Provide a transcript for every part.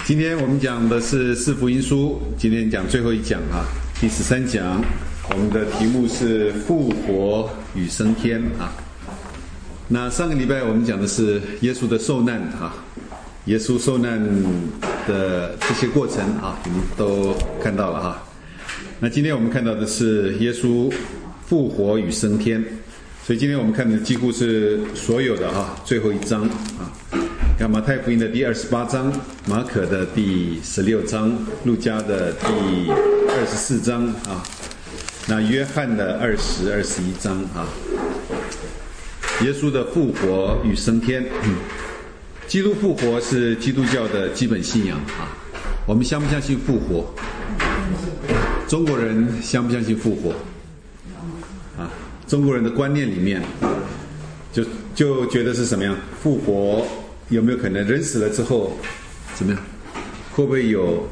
今天我们讲的是四福音书，今天讲最后一讲啊，第13讲，我们的题目是复活与升天啊。那上个礼拜我们讲的是耶稣的受难啊，耶稣受难的这些过程啊，我们都看到了哈。那今天我们看到的是耶稣复活与升天，所以今天我们看的几乎是所有的最后一章啊。看马太福音的第28章，马可的第16章，路加的第24章啊，那约翰的20、21章啊。耶稣的复活与升天，基督复活是基督教的基本信仰啊。我们相不相信复活？中国人相不相信复活？啊，中国人的观念里面，就觉得是什么样？复活有没有可能人死了之后怎么样？会不会有？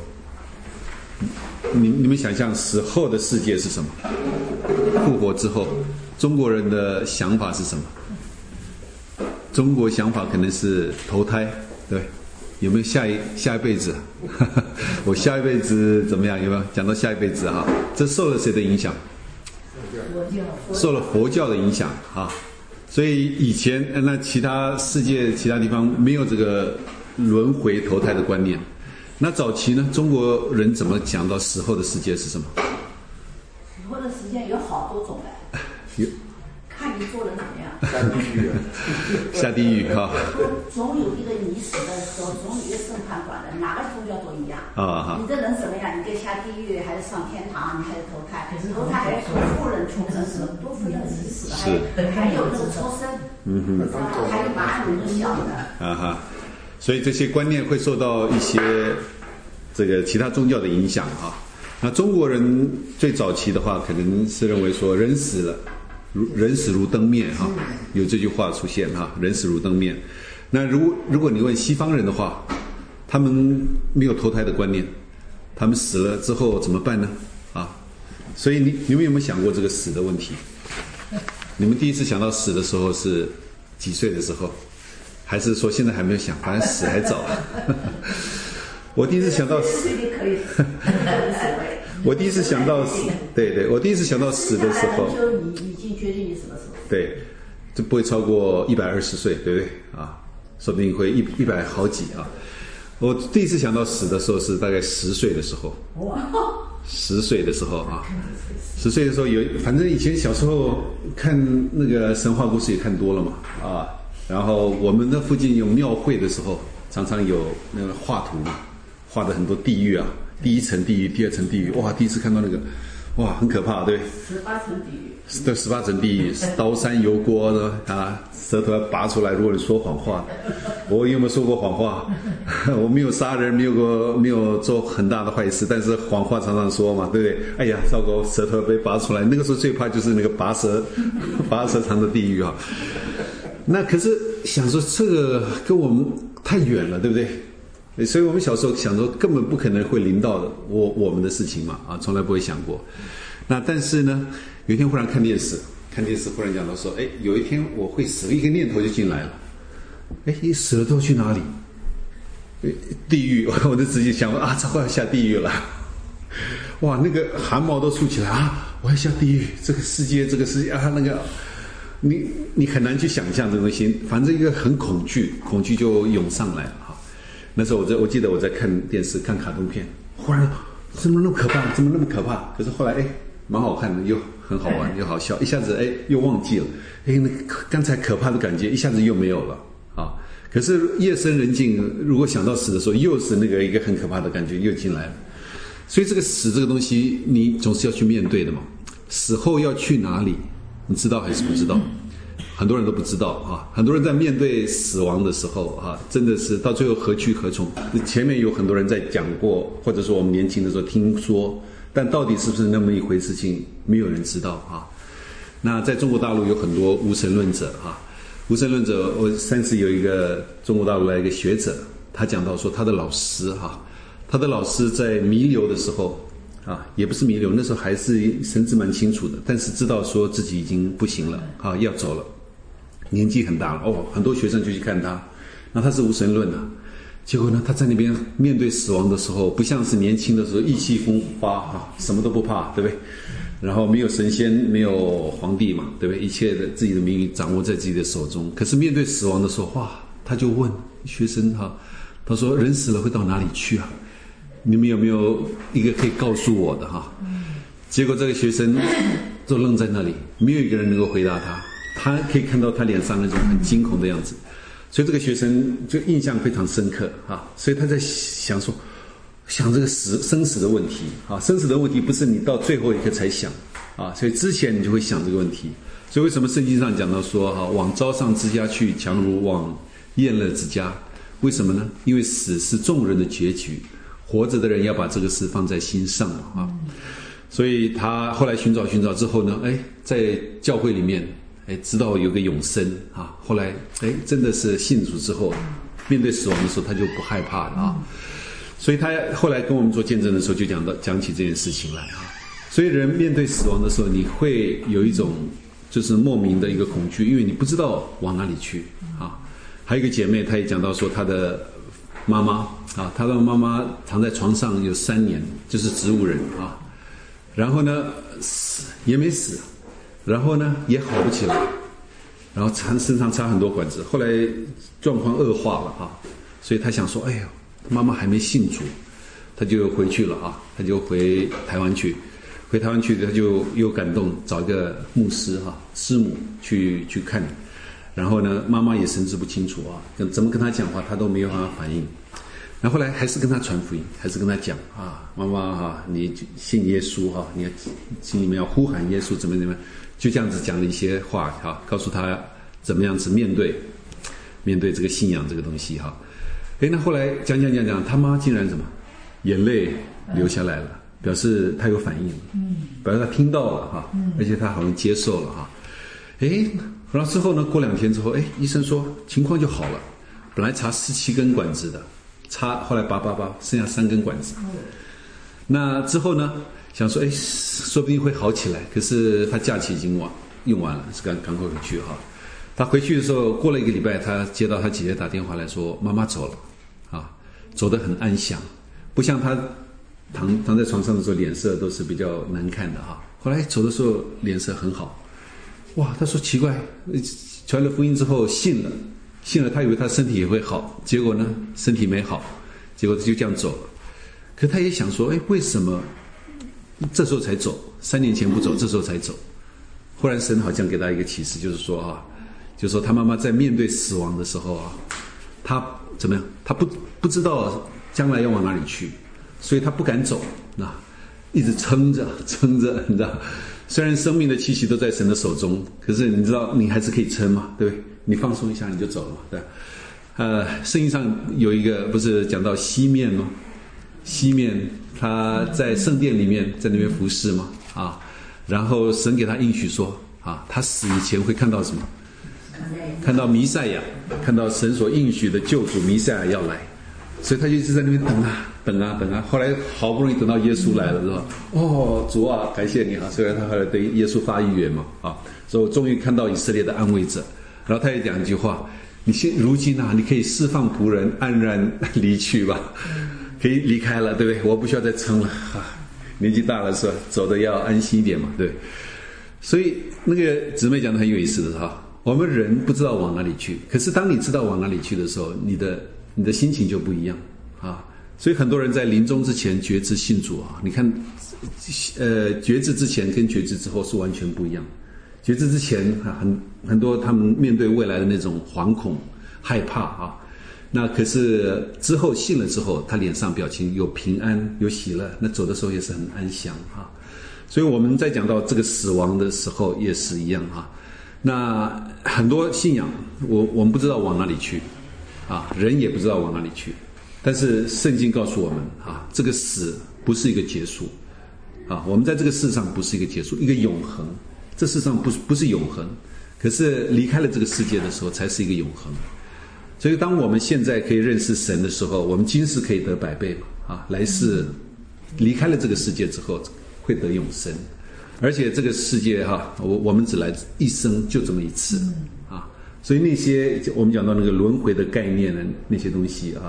你们想象死后的世界是什么？复活之后，中国人的想法是什么？中国想法可能是投胎，对，有没有下一辈子？我下一辈子怎么样？有没有讲到下一辈子啊？这受了谁的影响？受了佛教的影响啊。所以以前那其他世界其他地方没有这个轮回投胎的观念。那早期呢，中国人怎么讲到死后的世界是什么？ 死后的世界有好多种的，看你做的怎么样。 下地狱哈。 总有一个你死的时候，总有一个审判官的，哪个宗教都一样。 啊， 你这人怎么样？你该下地狱还是上天堂？你还是投胎？投胎还有多夫人出生死了，多夫人死了，还有这个出生，还有马上就晓得。 啊哈，所以这些观念会受到一些这个其他宗教的影响啊。那中国人最早期的话，可能是认为说人死了。人死如灯灭哈，有这句话出现哈，人死如灯灭。那如果你问西方人的话，他们没有投胎的观念，他们死了之后怎么办呢？啊，所以你们有没有想过这个死的问题？你们第一次想到死的时候是几岁的时候？还是说现在还没有想？反正死还早。我第一次想到死，我第一次想到死，对，我第一次想到死的时候， 就你已经决定你什么时候？ 对，就不会超过120岁，对不对啊？说不定会100好几啊。我第一次想到死的时候是大概10岁的时候，10岁的时候啊，10岁的时候反正以前小时候看那个神话故事也看多了嘛啊，然后我们的附近有庙会的时候，常常有那个画图嘛。画的很多地狱啊，第一层地狱，第二层地狱，哇！第一次看到那个，哇，很可怕，对。 18层地狱。 对，18层地狱，刀山油锅的啊，舌头要拔出来。如果你说谎话，我有没有说过谎话？我没有杀人，没有做很大的坏事，但是谎话常常说嘛，对不对？哎呀，糟糕，舌头被拔出来。那个时候最怕就是那个拔舌肠的地狱啊。那可是想说这个跟我们太远了，对不对？所以我们小时候想说根本不可能会临到的我们的事情嘛啊，从来不会想过。那但是呢，有一天忽然看电视忽然讲到说，哎，有一天我会死，一个念头就进来了。哎，你死了都要去哪里？地狱！我就直接想啊，这快要下地狱了。哇，那个汗毛都竖起来啊！我要下地狱，这个世界啊，那个你很难去想象这个东西，反正一个很恐惧就涌上来了。那时候我记得我在看电视看卡通片，忽然怎么那么可怕？可是后来蛮好看的，又很好玩又好笑，一下子又忘记了，那刚才可怕的感觉一下子又没有了啊。可是夜深人静，如果想到死的时候，又是那个一个很可怕的感觉又进来了。所以这个死这个东西，你总是要去面对的嘛。死后要去哪里？你知道还是不知道？很多人都不知道啊，很多人在面对死亡的时候啊，真的是到最后何去何从？前面有很多人在讲过，或者说我们年轻的时候听说，但到底是不是那么一回事情，没有人知道啊。那在中国大陆有很多无神论者啊，无神论者，我上次有一个中国大陆来一个学者，他讲到说他的老师在弥留的时候啊，也不是弥留，那时候还是神志蛮清楚的，但是知道说自己已经不行了啊，要走了。年纪很大了很多学生就去看他，那他是无神论的， 结果呢，他在那边面对死亡的时候，不像是年轻的时候意气风发啊，什么都不怕，对不对？然后没有神仙，没有皇帝嘛，对不对？一切的自己的命运掌握在自己的手中。可是面对死亡的时候，哇，他就问学生哈，他说：“人死了会到哪里去啊？你们有没有一个可以告诉我的哈？”结果这个学生就愣在那里，没有一个人能够回答他。他可以看到他脸上那种很惊恐的样子，所以这个学生就印象非常深刻啊。所以他在想这个生死的问题啊，生死的问题不是你到最后一刻才想啊，所以之前你就会想这个问题。所以为什么圣经上讲到说哈，往招上之家去，强如往宴乐之家？为什么呢？因为死是众人的结局，活着的人要把这个事放在心上啊。所以他后来寻找之后呢，在教会里面，知道有个永生啊。后来真的是信主之后，面对死亡的时候，他就不害怕了啊。所以他后来跟我们做见证的时候，就讲起这件事情来啊。所以人面对死亡的时候，你会有一种就是莫名的一个恐惧，因为你不知道往哪里去啊。还有一个姐妹，她也讲到说，她的妈妈啊，她的妈妈躺在床上有3年，就是植物人啊。然后呢，也没死，然后呢也好不起来，然后身上插很多管子，后来状况恶化了啊，所以她想说，哎呦，妈妈还没信主，她就回去了啊，她就回台湾去，她就有感动，找一个牧师哈，师母去看，然后呢，妈妈也神志不清楚啊，怎么跟她讲话，她都没有办法反应。然后后来还是跟他传福音，还是跟他讲啊，妈妈哈，你信耶稣哈，你要心里面要呼喊耶稣，怎么样，就这样子讲了一些话哈，告诉他怎么样子面对这个信仰这个东西哈。那后来讲，他妈竟然什么，眼泪流下来了，表示他有反应了，表示他听到了哈，而且他好像接受了哈。然后之后呢，过2天之后，医生说情况就好了，本来插17根管子的。后来拔，剩下3根管子。那之后呢，想说，说不定会好起来。可是他假期已经用完了，是赶快回去哈。他回去的时候，过了1个礼拜，他接到他姐姐打电话来说，妈妈走了，啊，走得很安详，不像他躺在床上的时候脸色都是比较难看的哈。后来走的时候脸色很好，哇，他说奇怪，传了福音之后信了，他以为他身体也会好，结果呢，身体没好，结果他就这样走了。可他也想说，为什么这时候才走？3年前不走，这时候才走？忽然神好像给他一个启示，就是说他妈妈在面对死亡的时候啊，他怎么样？他不知道将来要往哪里去，所以他不敢走，一直撑着，你知道。虽然生命的气息都在神的手中，可是你知道你还是可以撑嘛，对不对？你放松一下你就走了嘛，对。圣经上有一个不是讲到西面吗？西面他在圣殿里面在那边服侍嘛，啊，然后神给他应许说，啊，他死以前会看到什么？看到弥赛亚，看到神所应许的救主弥赛亚要来，所以他就一直在那边等啊，后来好不容易等到耶稣来了，是吧？哦，主啊，感谢你啊！虽然他后来对耶稣发预言嘛，啊，所以我终于看到以色列的安慰者。然后他也讲一句话：如今啊，你可以释放仆人，安然离去吧，可以离开了，对不对？我不需要再撑了啊，年纪大了是吧？走的要安心一点嘛，对。所以那个姊妹讲的很有意思的哈，我们人不知道往哪里去，可是当你知道往哪里去的时候，你的心情就不一样啊。所以很多人在临终之前决志信主啊，你看，决志之前跟决志之后是完全不一样。决志之前很多他们面对未来的那种惶恐、害怕啊，那可是之后信了之后，他脸上表情有平安、有喜乐，那走的时候也是很安详啊。所以我们在讲到这个死亡的时候也是一样啊。那很多信仰，我们不知道往哪里去啊，人也不知道往哪里去。但是圣经告诉我们啊，这个死不是一个结束啊，我们在这个世上不是一个结束，一个永恒。这世上不是永恒，可是离开了这个世界的时候才是一个永恒。所以当我们现在可以认识神的时候，我们今世可以得100倍嘛，啊，来世离开了这个世界之后会得永生。而且这个世界哈，我们只来一生就这么一次啊，所以那些我们讲到那个轮回的概念的那些东西啊，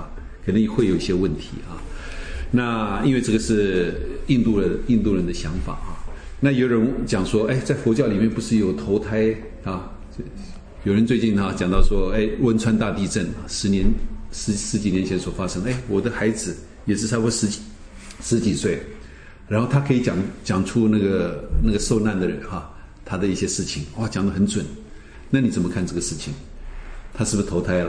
可能会有一些问题啊。那因为这个是印度人的想法啊。那有人讲说，在佛教里面不是有投胎啊？有人最近讲到说，汶川大地震十几年前所发生，我的孩子也是差不多十几岁，然后他可以讲出那个受难的人他的一些事情，哇，讲得很准。那你怎么看这个事情？他是不是投胎了？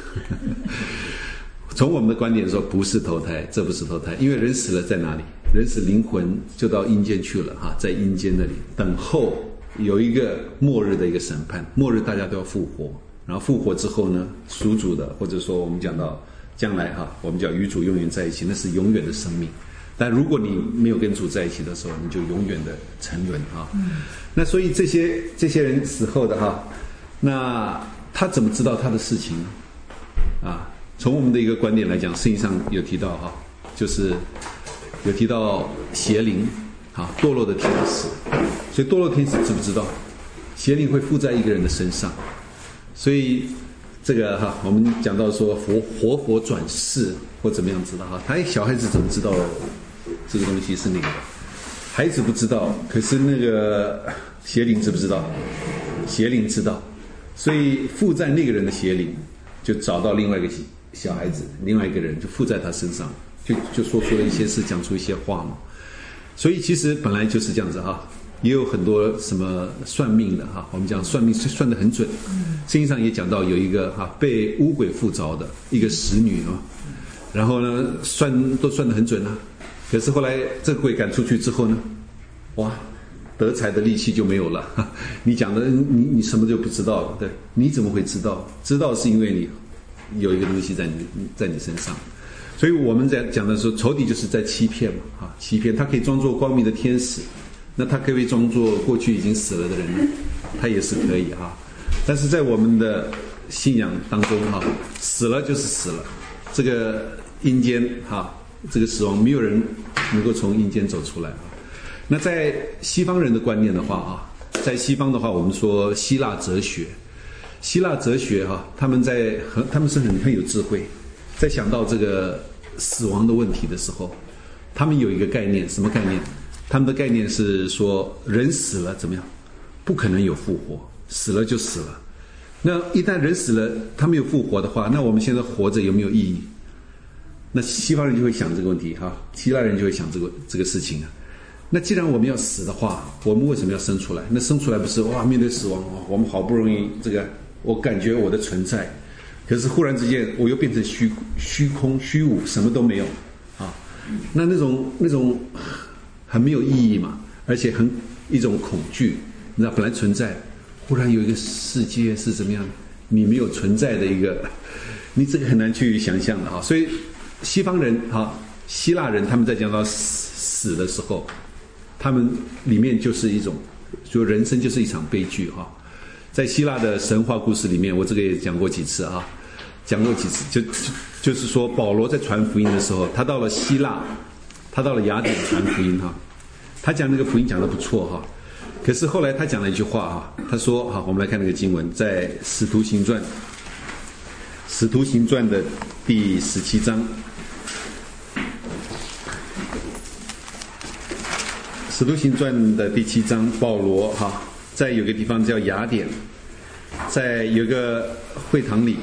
从我们的观点说，不是投胎，这不是投胎，因为人死了在哪里？人死灵魂就到阴间去了在阴间那里等候有一个末日的一个审判。末日大家都要复活，然后复活之后呢，属主的，或者说我们讲到将来我们叫与主永远在一起，那是永远的生命。但如果你没有跟主在一起的时候，你就永远的沉沦那所以这些人死后的那他怎么知道他的事情呢？从我们的一个观点来讲，圣经上有提到就是有提到邪灵堕落的天使。所以堕落天使知不知道邪灵会附在一个人的身上？所以这个我们讲到说活佛转世或怎么样知道他小孩子怎么知道这个东西是那个的？孩子不知道，可是那个邪灵知不知道？邪灵知道。所以附在那个人的邪灵就找到另外一个小孩子，另外一个人就附在他身上，就说出了一些事，讲出一些话嘛。所以其实本来就是这样子也有很多什么算命的我们讲算命算得很准。圣经上也讲到有一个被污鬼附着的一个使女然后呢都算得很准可是后来这个鬼赶出去之后呢，哇，得财的力气就没有了。你讲的你什么就不知道了，对？你怎么会知道？知道是因为你有一个东西在你身上。所以我们在讲的时候，仇敌就是在欺骗嘛欺骗。他可以装作光明的天使，那他可以装作过去已经死了的人呢？他也是可以但是在我们的信仰当中死了就是死了，这个阴间这个死亡，没有人能够从阴间走出来那在西方人的观念的话在西方的话，我们说希腊哲学他们是很有智慧，在想到这个死亡的问题的时候，他们有一个概念，什么概念？他们的概念是说，人死了怎么样？不可能有复活，死了就死了。那一旦人死了，他没有复活的话，那我们现在活着有没有意义？那西方人就会想这个问题希腊人就会想这个事情那既然我们要死的话，我们为什么要生出来？那生出来不是面对死亡我们好不容易我感觉我的存在，可是忽然之间我又变成虚空虚无，什么都没有那种很没有意义嘛，而且一种恐惧。你知道本来存在，忽然有一个世界是怎么样，你没有存在的一个，你这个很难去想象的所以西方人希腊人他们在讲到死的时候，他们里面就是一种，就人生就是一场悲剧在希腊的神话故事里面，我这个也讲过几次就是说保罗在传福音的时候，他到了希腊，他到了雅典传福音他讲那个福音讲得不错可是后来他讲了一句话他说我们来看那个经文，在使徒行传的第17章。使徒行传的第7章，保罗在有个地方叫雅典，在有个会堂里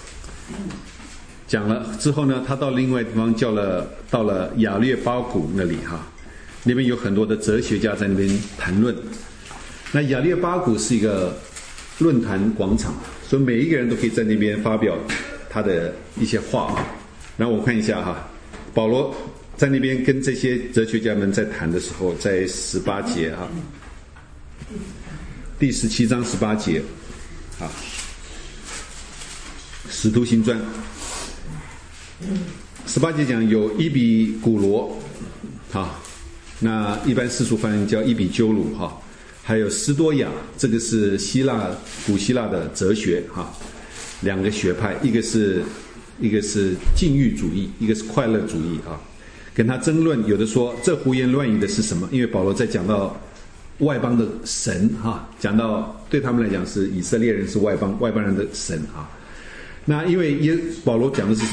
讲了之后呢，他到另外地方到了亚略巴谷那里那边有很多的哲学家在那边谈论。那亚略巴谷是一个论坛广场，所以每一个人都可以在那边发表他的一些话然后我看一下保罗在那边跟这些哲学家们在谈的时候，在18节第17章18节使徒行传18节讲有伊比古罗那一般世俗翻译叫伊比鸠鲁还有斯多亚，这个是古希腊的哲学两个学派，一个是禁欲主义，一个是快乐主义跟他争论，有的说这胡言乱语的是什么？因为保罗在讲到外邦的神讲到对他们来讲是以色列人是外邦人的神那因为保罗讲的是什么？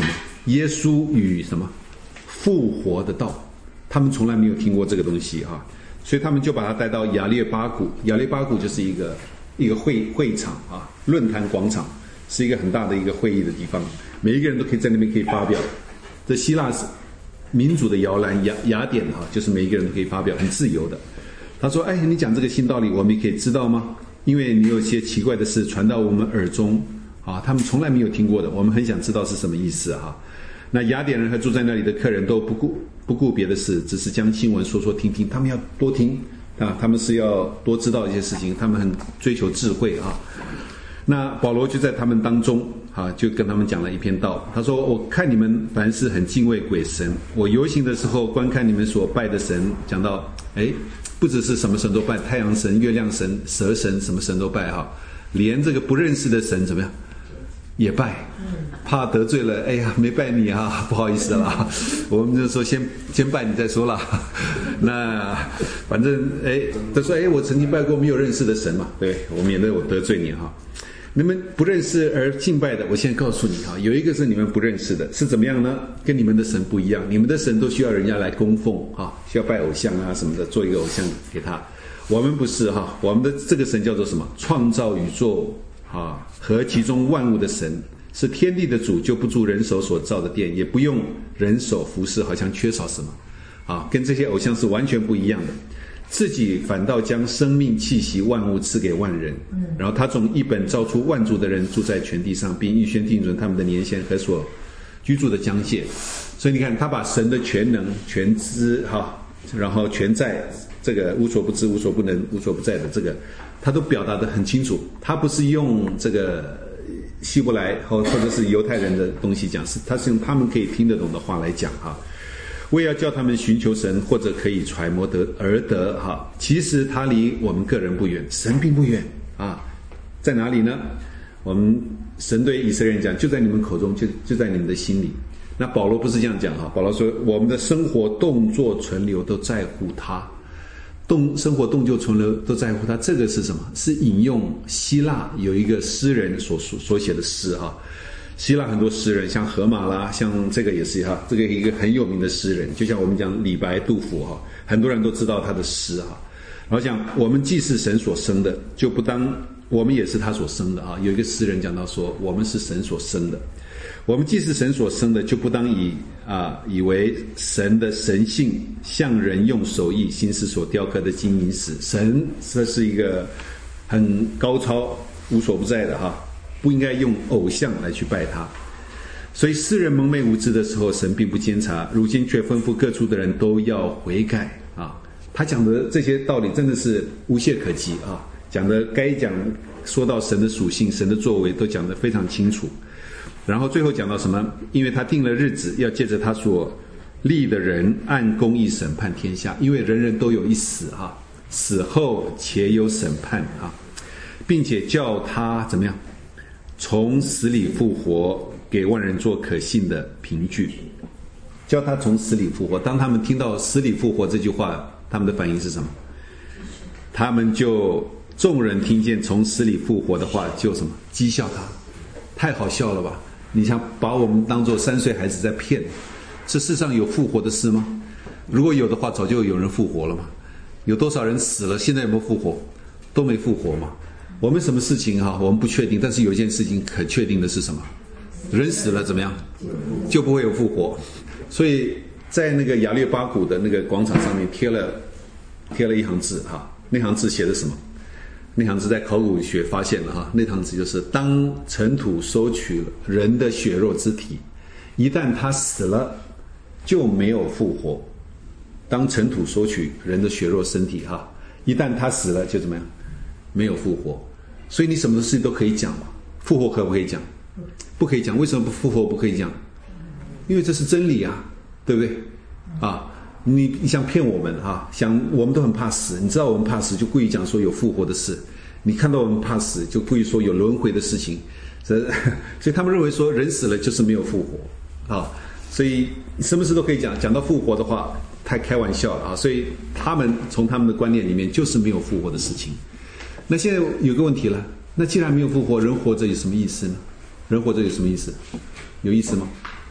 耶稣与什么复活的道，他们从来没有听过这个东西啊，所以他们就把他带到亚列巴谷。亚列巴谷就是一个会场啊，论坛广场，是一个很大的一个会议的地方，每一个人都可以在那边可以发表。这希腊是民主的摇篮，雅典哈，就是每一个人都可以发表，很自由的。他说：“哎，你讲这个新道理，我们也可以知道吗？因为你有些奇怪的事传到我们耳中啊，他们从来没有听过的，我们很想知道是什么意思哈。”那雅典人和住在那里的客人都不顾别的事，只是将新闻说说听听，他们要多听啊，他们是要多知道一些事情，他们很追求智慧啊。那保罗就在他们当中啊，就跟他们讲了一篇道。他说：“我看你们凡事很敬畏鬼神，我游行的时候观看你们所拜的神，讲到不只是什么神都拜，太阳神、月亮神、蛇神，什么神都拜哈，连这个不认识的神怎么样也拜，怕得罪了，哎呀，没拜你啊，不好意思啦，我们就说先拜你再说啦。那反正他说我曾经拜过没有认识的神嘛，对，我免得我得罪你哈。你们不认识而敬拜的，我现在告诉你哈，有一个是你们不认识的，是怎么样呢？跟你们的神不一样，你们的神都需要人家来供奉啊，需要拜偶像啊什么的，做一个偶像给他。我们不是哈，我们的这个神叫做什么？创造宇宙啊和其中万物的神，是天地的主，就不住人手所造的殿，也不用人手服侍，好像缺少什么啊，跟这些偶像是完全不一样的。自己反倒将生命气息万物赐给万人，然后他从一本造出万族的人，住在全地上，并预先定准他们的年限和所居住的疆界。所以你看，他把神的全能、全知然后全在，这个无所不知、无所不能、无所不在的这个，他都表达得很清楚。他不是用这个希伯来或者是犹太人的东西讲，他是用他们可以听得懂的话来讲哈。我也要叫他们寻求神，或者可以揣摩而得哈。其实他离我们个人不远，神并不远啊，在哪里呢？我们神对以色列人讲，就在你们口中，就在你们的心里。那保罗不是这样讲哈，保罗说我们的生活动作存留都在乎他，生活动作存留都在乎他。这个是什么？是引用希腊有一个诗人所写的诗哈。希腊很多诗人，像荷马啦，像这个也是哈，这个一个很有名的诗人，就像我们讲李白、杜甫哈，很多人都知道他的诗哈。然后讲我们既是神所生的，就不当我们也是他所生的啊。有一个诗人讲到说，我们是神所生的，我们既是神所生的，就不当以为神的神性像人用手艺心思所雕刻的金银石。神这是一个很高超、无所不在的哈。不应该用偶像来去拜他。所以世人蒙昧无知的时候，神并不监察，如今却吩咐各处的人都要悔改啊。他讲的这些道理真的是无懈可击啊，讲的该讲，说到神的属性、神的作为都讲得非常清楚。然后最后讲到什么？因为他定了日子，要借着他所立的人按公义审判天下，因为人人都有一死啊，死后且有审判啊，并且叫他怎么样？从死里复活，给万人做可信的凭据。叫他从死里复活。当他们听到死里复活这句话，他们的反应是什么？他们就众人听见从死里复活的话，就什么讥笑他，太好笑了吧？你想把我们当作3岁孩子在骗？这世上有复活的事吗？如果有的话，早就有人复活了嘛。有多少人死了，现在有没有复活？都没复活嘛。我们什么事情我们不确定，但是有一件事情可确定的是什么？人死了怎么样？就不会有复活。所以在那个亚略巴谷的那个广场上面贴了一行字那行字写的什么？那行字在考古学发现了那行字就是当尘土收取了人的血肉之体，一旦他死了就没有复活。当尘土收取人的血肉身体一旦他死了就怎么样？没有复活。所以你什么事情都可以讲嘛，复活可不可以讲？不可以讲。为什么复活不可以讲？因为这是真理啊，对不对？你想骗我们我们都很怕死，你知道我们怕死，就故意讲说有复活的事。你看到我们怕死，就故意说有轮回的事情。所以他们认为说人死了就是没有复活所以什么事都可以讲，讲到复活的话太开玩笑了所以他们从他们的观念里面就是没有复活的事情。那现在有个问题了，那既然没有复活，人活着有什么意思呢？人活着有什么意思？有意思吗？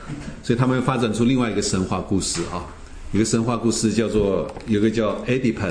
所以他们发展出另外一个神话故事啊，有个神话故事有个叫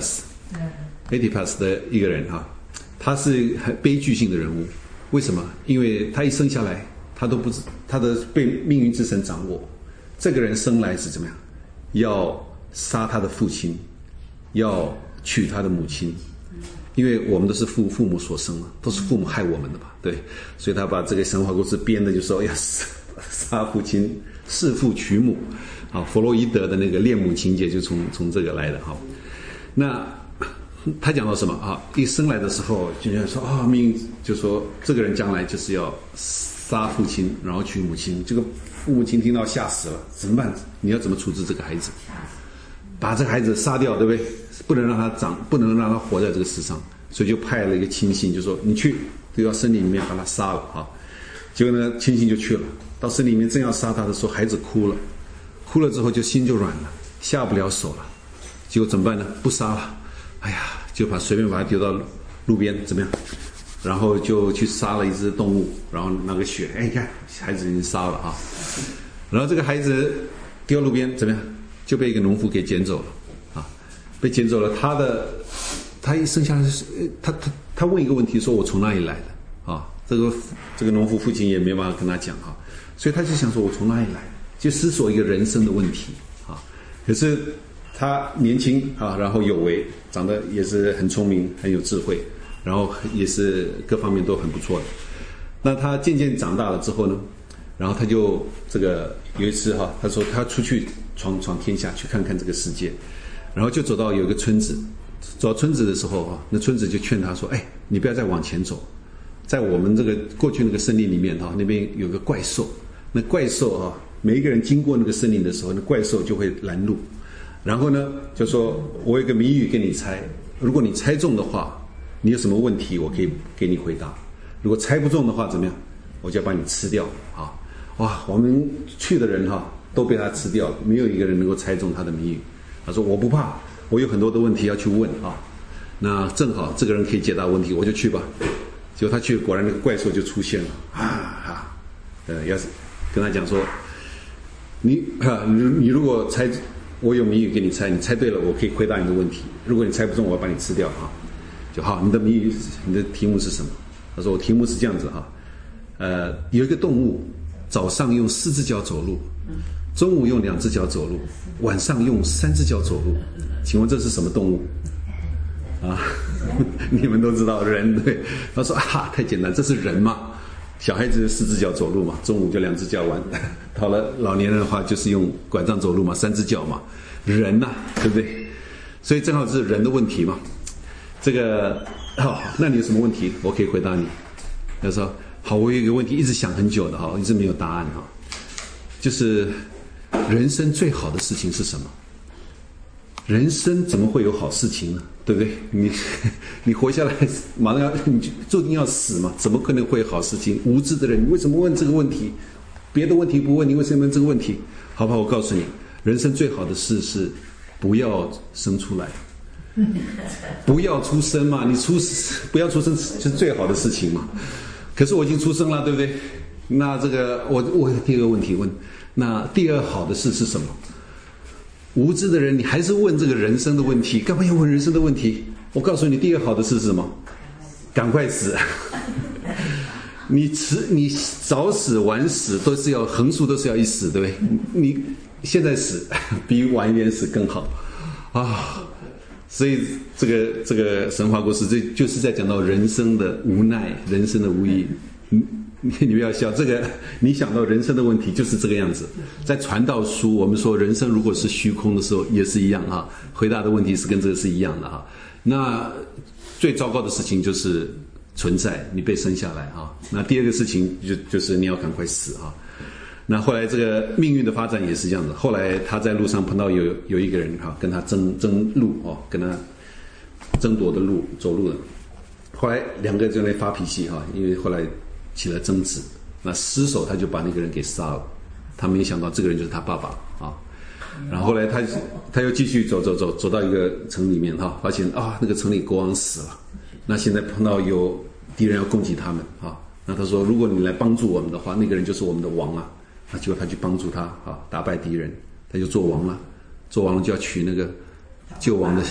Oedipus 的一个人啊，他是很悲剧性的人物。为什么？因为他一生下来，他都不知他的被命运之神掌握。这个人生来是怎么样？要杀他的父亲，要娶他的母亲。因为我们都是父母所生嘛，都是父母害我们的嘛，对，所以他把这个神话故事编的就说要杀父亲，弑父娶母，啊，弗洛伊德的那个恋母情节就从这个来的哈。那他讲到什么啊？一生来的时候就说啊，命运就说这个人将来就是要杀父亲，然后娶母亲。这个父母亲听到吓死了，怎么办？你要怎么处置这个孩子？把这个孩子杀掉，对不对？不能让他长，不能让他活在这个世上，所以就派了一个亲信，就说你去就到森林里面把他杀了啊。结果呢，亲信就去了，到森林里面正要杀他的时候，孩子哭了之后就心就软了，下不了手了。结果怎么办呢？不杀了，哎呀，就随便把他丢到路边，怎么样？然后就去杀了一只动物，然后拿个血，哎，你看孩子已经杀了啊。然后这个孩子丢路边怎么样？就被一个农妇给捡走了。被捡走了，他一生下来他问一个问题，说我从哪里来的啊？这个农妇父亲也没办法跟他讲啊，所以他就想说我从哪里来的，就思索一个人生的问题啊。可是他年轻啊，然后有为，长得也是很聪明，很有智慧，然后也是各方面都很不错的。那他渐渐长大了之后呢，然后他就这个有一次哈，他说他出去闯天下，去看看这个世界。然后就走到有一个村子，走到村子的时候啊，那村子就劝他说：“哎，你不要再往前走，在我们这个过去那个森林里面啊，那边有个怪兽。那怪兽啊，每一个人经过那个森林的时候，那怪兽就会拦路。然后呢，就说我有个谜语给你猜，如果你猜中的话，你有什么问题我可以给你回答；如果猜不中的话，怎么样？我就要把你吃掉啊！哇，我们去的人哈都被他吃掉了，没有一个人能够猜中他的谜语。”他说我不怕，我有很多的问题要去问啊。那正好这个人可以解答问题，我就去吧。结果他去，果然那个怪兽就出现了要是跟他讲说，你如果猜，我有谜语给你猜，你猜对了，我可以回答你的问题。如果你猜不中，我要把你吃掉啊。就好，你的谜语，你的题目是什么？他说我题目是这样子哈，有一个动物早上用4只脚走路，中午用2只脚走路，晚上用3只脚走路，请问这是什么动物？啊，你们都知道人对。他说啊，太简单，这是人嘛。小孩子4只脚走路嘛，中午就2只脚玩，到了老年人的话就是用拐杖走路嘛，3只脚嘛，人呐，对不对？所以正好是人的问题嘛。这个好，那你有什么问题？我可以回答你。他说好，我有一个问题一直想很久的哈，一直没有答案哈，就是人生最好的事情是什么？人生怎么会有好事情呢？对不对？你活下来马上你注定要死嘛，怎么可能会有好事情？无知的人，你为什么问这个问题？别的问题不问，你为什么问这个问题？好吧，我告诉你，人生最好的事是不要生出来，不要出生嘛，不要出生是最好的事情嘛。可是我已经出生了，对不对？那这个我有第二个问题问，那第二好的事是什么？无知的人，你还是问这个人生的问题，干嘛要问人生的问题？我告诉你，第二好的事是什么？赶快死！你早死晚死都是要横竖都是要一死，对不对？你现在死比晚一点死更好啊！所以这个神话故事，这就是在讲到人生的无奈，人生的无意。你不要笑，这个你想到人生的问题就是这个样子。在传道书，我们说人生如果是虚空的时候，也是一样啊，回答的问题是跟这个是一样的啊。那最糟糕的事情就是存在，你被生下来啊。那第二个事情就是你要赶快死啊。那后来这个命运的发展也是这样子。后来他在路上碰到有一个人哈，跟他争路哦，跟他争夺的路走路的。后来两个就在发脾气哈，因为后来起了争执，那失手他就把那个人给杀了。他没想到这个人就是他爸爸啊。然后后来他又继续走到一个城里面哈，发现啊那个城里国王死了。那现在碰到有敌人要攻击他们啊，那他说如果你来帮助我们的话，那个人就是我们的王啊。 结果他去帮助他打败敌人，他就做王了，做王了就要娶那个救王的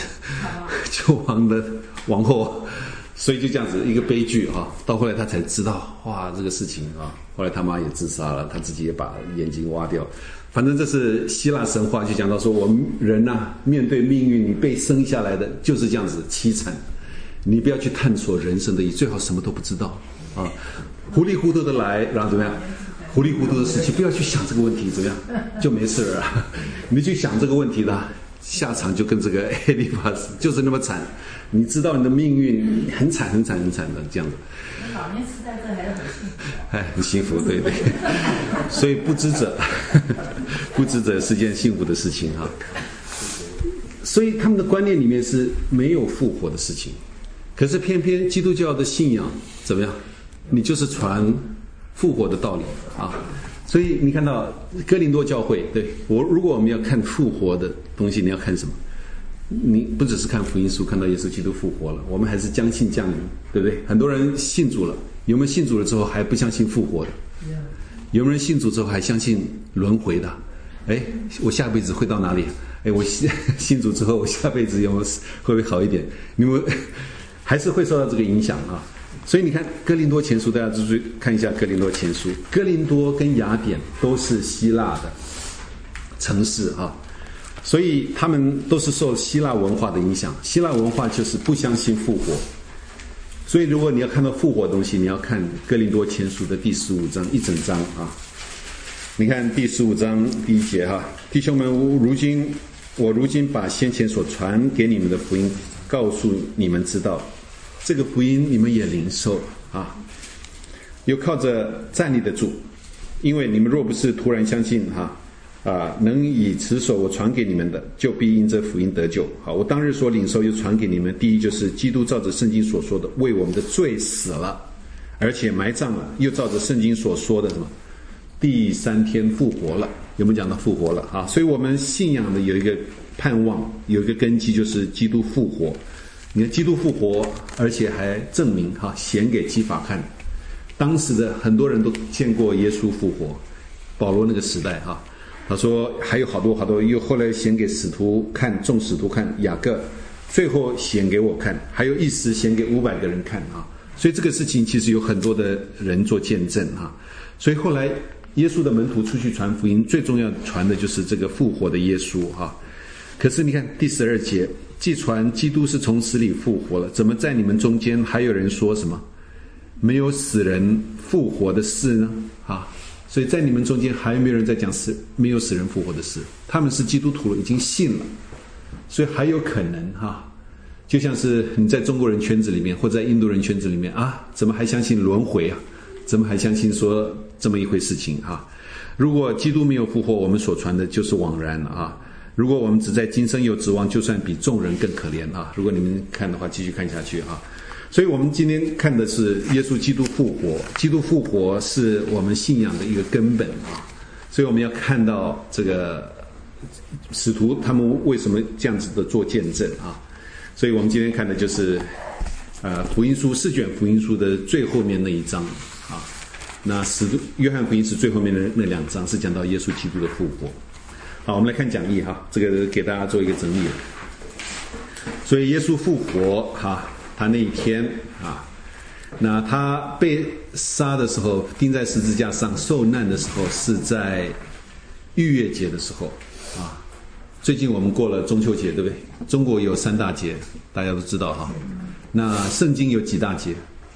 王后，所以就这样子一个悲剧到后来他才知道，哇，这个事情后来他妈也自杀了，他自己也把眼睛挖掉。反正这是希腊神话就讲到说，我们人面对命运，你被生下来的就是这样子凄惨，你不要去探索人生的意义，最好什么都不知道糊里糊涂的来，然后怎么样？糊里糊涂的事情，不要去想这个问题，怎么样？就没事了。你去想这个问题的下场就跟这个埃利法斯就是那么惨，你知道你的命运很惨很惨很惨的这样子。 老年痴呆症还是很幸福。 很幸福，对对。所以不知者是件幸福的事情所以他们的观念里面是没有复活的事情，可是偏偏基督教的信仰怎么样？你就是传复活的道理所以你看到哥林多教会，对，如果我们要看复活的东西，你要看什么？你不只是看福音书，看到耶稣基督复活了，我们还是将信将疑，对不对？很多人信主了，有没有信主了之后还不相信复活的？有没有人信主之后还相信轮回的？我下辈子会到哪里？我信主之后，我下辈子会不会好一点？你们还是会受到这个影响所以你看哥林多前书，大家注意看一下哥林多前书。哥林多跟雅典都是希腊的城市所以他们都是受希腊文化的影响。希腊文化就是不相信复活，所以如果你要看到复活的东西，你要看哥林多前书的第15章一整章你看第15章第1节弟兄们，我如今把先前所传给你们的福音告诉你们知道，这个福音你们也领受又靠着站立得住，因为你们若不是突然相信能以持守我传给你们的，就必因这福音得救。我当日所领受又传给你们，第一就是基督照着圣经所说的为我们的罪死了，而且埋葬了，又照着圣经所说的什么第3天复活了。有没有讲到复活了所以我们信仰的有一个盼望，有一个根基，就是基督复活。你看基督复活，而且还证明显给基法看。当时的很多人都见过耶稣复活，保罗那个时代他说还有好多，又后来显给使徒看，众使徒看，雅各最后显给我看，还有一时显给500个人看所以这个事情其实有很多的人做见证所以后来耶稣的门徒出去传福音，最重要传的就是这个复活的耶稣可是你看第12节，既传基督是从死里复活了，怎么在你们中间还有人说什么没有死人复活的事呢所以在你们中间还有没有人在讲没有死人复活的事？他们是基督徒了，已经信了，所以还有可能就像是你在中国人圈子里面或者在印度人圈子里面怎么还相信轮回怎么还相信说这么一回事情如果基督没有复活，我们所传的就是枉然了如果我们只在今生有指望，就算比众人更可怜如果你们看的话，继续看下去所以我们今天看的是耶稣基督复活，基督复活是我们信仰的一个根本所以我们要看到这个使徒他们为什么这样子的做见证所以我们今天看的就是福音书4卷福音书的最后面那一章那约翰福音是最后面的那2章是讲到耶稣基督的复活。好，我们来看讲义这个给大家做一个整理。所以耶稣复活他那一天那他被杀的时候，钉在十字架上受难的时候，是在逾越节的时候最近我们过了中秋节，对不对？中国有3大节，大家都知道那圣经有几大节？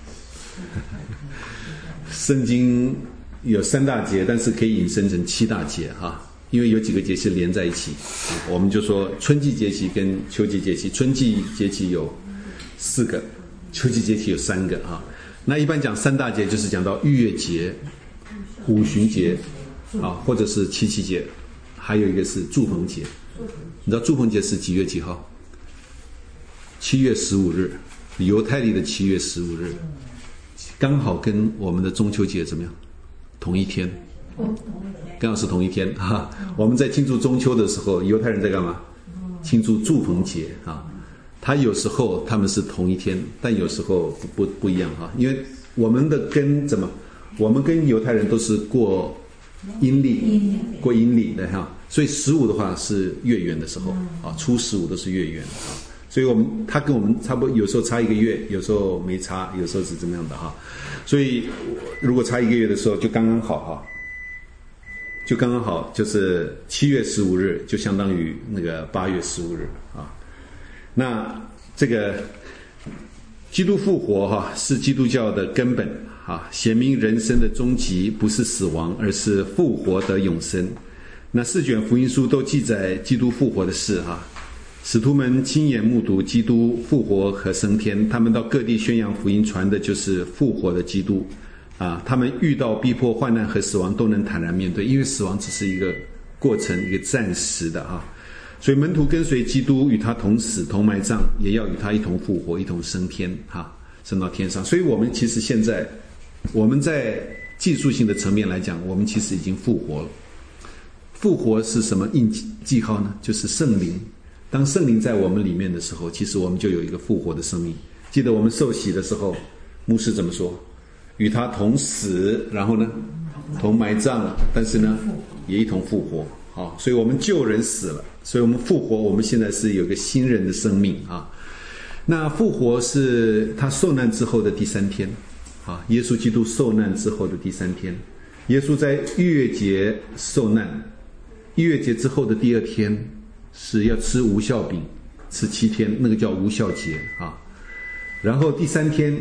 圣经有3大节，但是可以引申成7大节因为有几个节气连在一起。我们就说春季节气跟秋季节气，春季节气有4个，秋季节气有3个那一般讲3大节就是讲到逾越节、五旬节或者是七夕节，还有一个是祝棚节。你知道祝棚节是几月几号？7月15日，犹太历的7月15日，刚好跟我们的中秋节怎么样？同一天，刚好是同一天我们在庆祝中秋的时候，犹太人在干嘛？庆祝祝棚节他有时候他们是同一天，但有时候不一样因为我们的根我们跟犹太人都是过阴历，过阴历的哈。所以15的话是月圆的时候啊，初15都是月圆啊。所以他跟我们差不多，有时候差1个月，有时候没差，有时候是怎么样的哈。所以如果差1个月的时候，就刚刚好哈，就刚刚好，就是7月15日，就相当于那个8月15日啊。那这个基督复活哈，是基督教的根本啊，显明人生的终极不是死亡，而是复活得永生。那4卷福音书都记载基督复活的事哈，使徒们亲眼目睹基督复活和升天，他们到各地宣扬福音，传的就是复活的基督啊。他们遇到逼迫、患难和死亡都能坦然面对，因为死亡只是一个过程，一个暂时的哈。所以门徒跟随基督，与他同死同埋葬，也要与他一同复活，一同升天哈，升到天上。所以我们其实现在我们在技术性的层面来讲，我们其实已经复活了。复活是什么记号呢？就是圣灵。当圣灵在我们里面的时候，其实我们就有一个复活的生命。记得我们受洗的时候，牧师怎么说？与他同死，然后呢，同埋葬，但是呢，也一同复活。好，所以我们旧人死了，所以我们复活，我们现在是有一个新人的生命啊。那复活是他受难之后的第3天啊，耶稣基督受难之后的第3天，耶稣在逾越节受难。逾越节之后的第2天是要吃无酵饼，吃7天，那个叫无酵节啊。然后第三天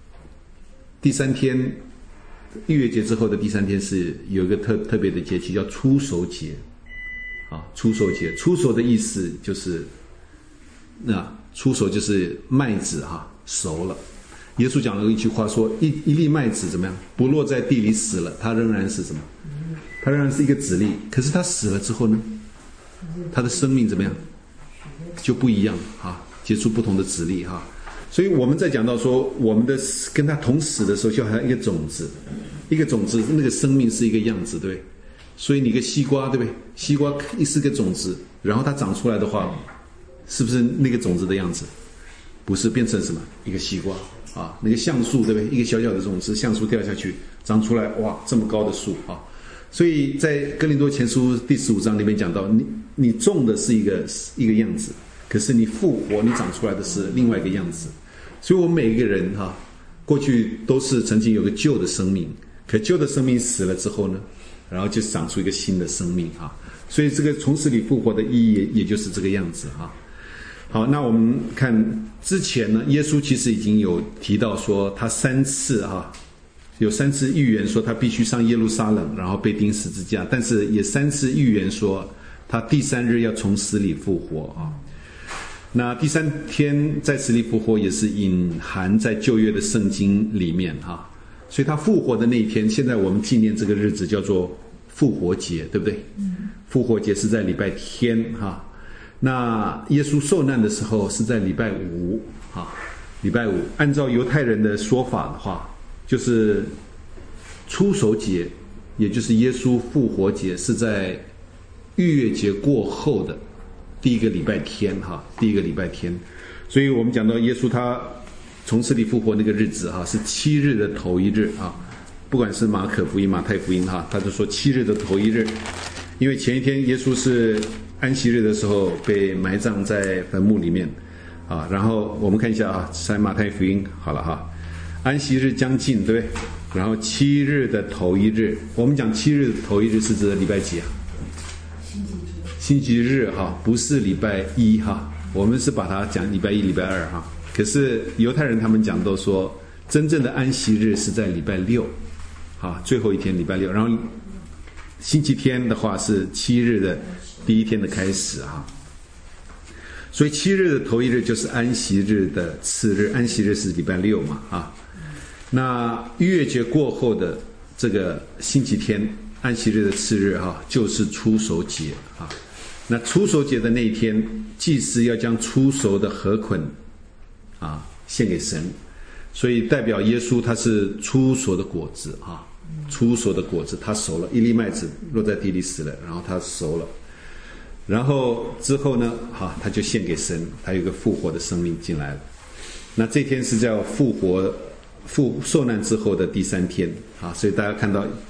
逾越节之后的第3天是有一个特别的节气，叫初熟节啊。初熟节，初熟的意思就是初熟就是麦子哈熟了。耶稣讲了一句话说，一粒麦子怎么样？不落在地里死了，它仍然是什么？它仍然是一个籽粒，可是它死了之后呢，它的生命怎么样？就不一样啊，结出不同的籽粒哈。所以我们在讲到说，我们的跟它同死的时候，就好像一个种子，一个种子，那个生命是一个样子，对不对？所以你个西瓜，对不对？西瓜是个种子，然后它长出来的话，是不是那个种子的样子？不是，变成什么？一个西瓜啊，那个橡树，对不对？一个小小的种子，橡树掉下去，长出来，哇，这么高的树啊！所以在哥林多前书第15章里面讲到，你种的是一个样子，可是你复活，你长出来的是另外一个样子。所以我们每一个人哈，过去都是曾经有个旧的生命，可旧的生命死了之后呢，然后就长出一个新的生命哈。所以这个从死里复活的意义也就是这个样子哈。好，那我们看之前呢，耶稣其实已经有提到说，他3次哈。有3次预言说他必须上耶路撒冷，然后被钉十字架，但是也3次预言说他第3日要从死里复活啊。那第3天在死里复活也是隐含在旧约的圣经里面哈，所以他复活的那一天，现在我们纪念这个日子叫做复活节，对不对？复活节是在礼拜天哈。那耶稣受难的时候是在礼拜5哈，礼拜5按照犹太人的说法的话，就是初熟节，也就是耶稣复活节是在逾越节过后的第1个礼拜天哈，第1个礼拜天。所以我们讲到耶稣他从死里复活那个日子哈，是7日的头1日啊。不管是马可福音、马太福音哈，他就说7日的头1日，因为前一天耶稣是安息日的时候被埋葬在坟墓里面啊。然后我们看一下啊，在马太福音好了哈。安息日将近，对不对？然后7日的头1日，我们讲7日的头1日是指的礼拜几啊？星期日哈，不是礼拜1哈。我们是把它讲礼拜1、礼拜2哈。可是犹太人他们讲都说，真正的安息日是在礼拜6，哈，最后一天礼拜6。然后星期天的话是7日的第1天的开始哈。所以7日的头1日就是安息日的次日，安息日是礼拜6嘛啊。那逾越节过后的这个星期天，安息日的次日哈，就是初熟节啊。那初熟节的那一天，祭司要将初熟的禾捆啊献给神，所以代表耶稣他是初熟的果子啊，初熟的果子他熟了，一粒麦子落在地里死了，然后他熟了。然后之后呢，他就献给神，他有一个复活的生命进来了。那这天是叫受难之后的第3天啊，所以大家看到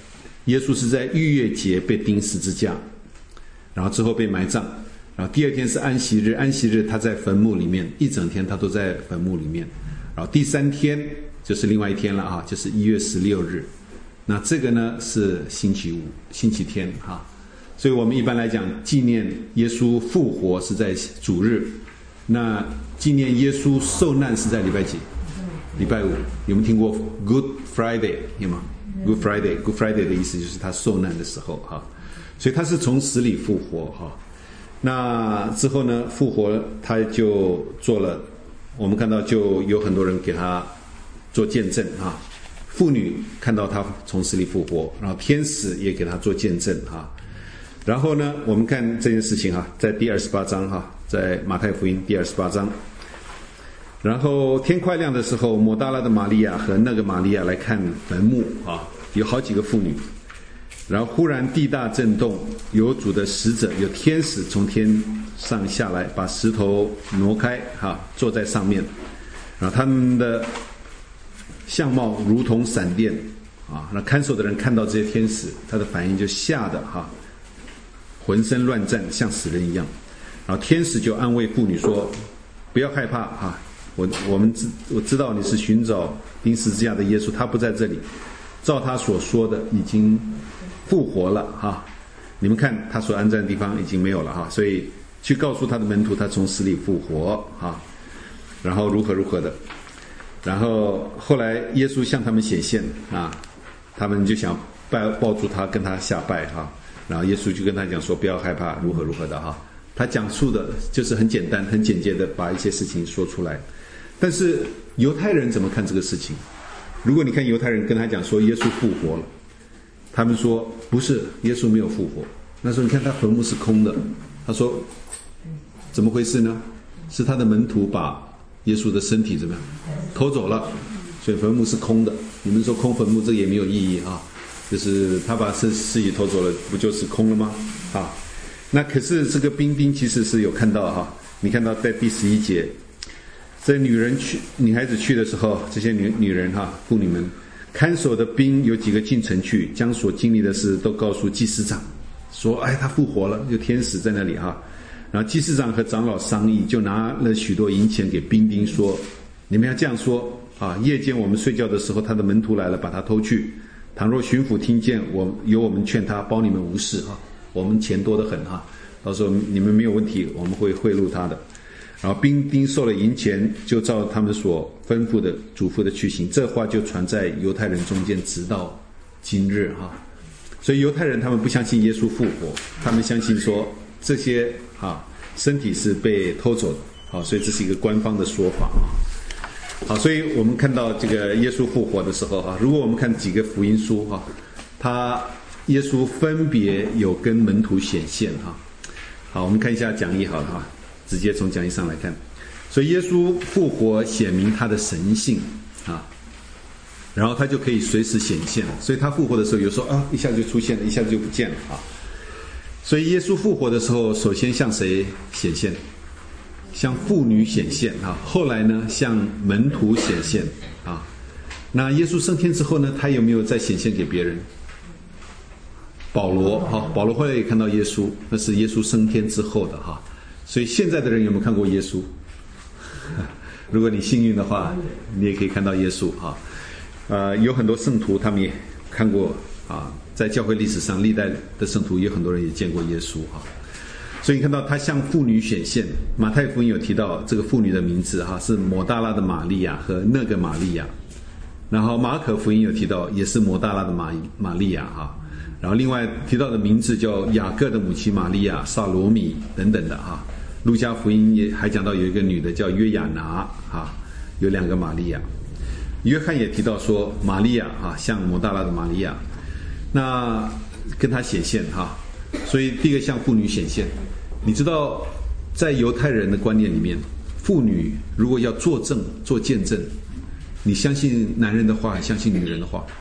耶稣是在逾越节被钉十字架，然后之后被埋葬，然后第二天是安息日，安息日他在坟墓里面，一整天他都在坟墓里面，然后第3天就是另外一天了啊，就是1月16日。那这个呢是星期五、星期天哈，所以我们一般来讲纪念耶稣复活是在主日，那纪念耶稣受难是在礼拜几？礼拜五。有没有听过 Good Friday？ 有吗？ Good Friday 的意思就是他受难的时候哈，所以他是从死里复活哈。那之后呢，复活他就做了，我们看到就有很多人给他做见证啊。妇女看到他从死里复活，然后天使也给他做见证哈。然后呢，我们看这件事情哈，在第28章哈，在马太福音第28章。然后天快亮的时候，抹大拉的玛利亚和那个玛利亚来看坟墓啊，有好几个妇女。然后忽然地大震动，有主的使者，有天使从天上下来，把石头挪开哈，坐在上面。然后他们的相貌如同闪电啊！那看守的人看到这些天使，他的反应就吓得哈，浑身乱颤，像死人一样。然后天使就安慰妇女说：“不要害怕哈，我知道你是寻找钉十字架的耶稣，他不在这里，照他所说的已经复活了哈。你们看他所安葬的地方已经没有了哈，所以去告诉他的门徒，他从死里复活哈，然后如何如何的。”然后后来耶稣向他们显现啊，他们就想抱住他，跟他下拜哈。然后耶稣就跟他讲说：“不要害怕，如何如何的哈。”他讲述的就是很简单、很简洁的把一些事情说出来。但是犹太人怎么看这个事情？如果你看犹太人跟他讲说耶稣复活了，他们说不是，耶稣没有复活。那时候你看他坟墓是空的，他说怎么回事呢？是他的门徒把耶稣的身体怎么样偷走了，所以坟墓是空的。你们说空坟墓这个也没有意义啊，就是他把尸体偷走了，不就是空了吗？啊，那可是这个兵丁其实是有看到哈，你看到在第11节，在女孩子去的时候，这些女人哈，妇女们看守的兵有几个进城去，将所经历的事都告诉祭司长，说哎他复活了，有天使在那里哈。然后祭司长和长老商议，就拿了许多银钱给兵丁说：“你们要这样说啊，夜间我们睡觉的时候，他的门徒来了，把他偷去。倘若巡抚听见，我们劝他，包你们无事啊。我们钱多得很啊，到时候你们没有问题，我们会贿赂他的。”然后兵丁受了银钱，就照他们所吩咐的嘱咐的去行。这话就传在犹太人中间，直到今日哈。所以犹太人他们不相信耶稣复活，他们相信说这些身体是被偷走的，好，所以这是一个官方的说法啊。好，所以我们看到这个耶稣复活的时候啊，如果我们看几个福音书哈，耶稣分别有跟门徒显现哈。好，我们看一下讲义好了哈，直接从讲义上来看。所以耶稣复活显明他的神性啊，然后他就可以随时显现，所以他复活的时候有时候一下就出现了，一下子就不见了啊。所以耶稣复活的时候，首先向谁显现？向妇女显现啊。后来呢，向门徒显现啊。那耶稣升天之后呢，他有没有再显现给别人？保罗后来也看到耶稣，那是耶稣升天之后的哈。所以现在的人有没有看过耶稣？如果你幸运的话，你也可以看到耶稣哈。有很多圣徒他们也看过啊。在教会历史上，历代的圣徒有很多人也见过耶稣哈，所以你看到他向妇女显现。马太福音有提到这个妇女的名字哈，是抹大拉的玛利亚和那个玛利亚。然后马可福音有提到，也是抹大拉的玛利亚哈。然后另外提到的名字叫雅各的母亲玛利亚、萨罗米等等的哈。路加福音也还讲到有一个女的叫约亚拿哈，有2个玛利亚。约翰也提到说玛利亚哈，像抹大拉的玛利亚。那跟他显现哈，所以第一个向妇女显现。你知道在犹太人的观念里面，妇女如果要作证做见证，你相信男人的话还相信女人的话？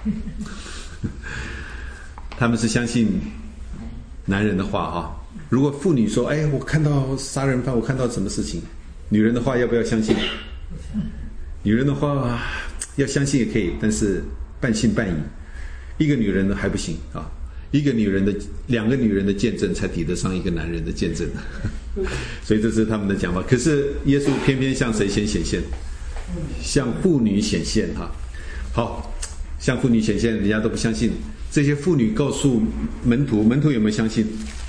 他们是相信男人的话哈。如果妇女说我看到杀人犯，我看到什么事情，女人的话要不要相信？女人的话要相信也可以，但是半信半疑。 一个女人的还不行啊，两个女人的见证才抵得上一个男人的见证，所以这是他们的讲法。可是耶稣偏偏向谁先显现？向妇女显现哈。好，向妇女显现，人家都不相信。这些妇女告诉门徒，门徒有没有相信？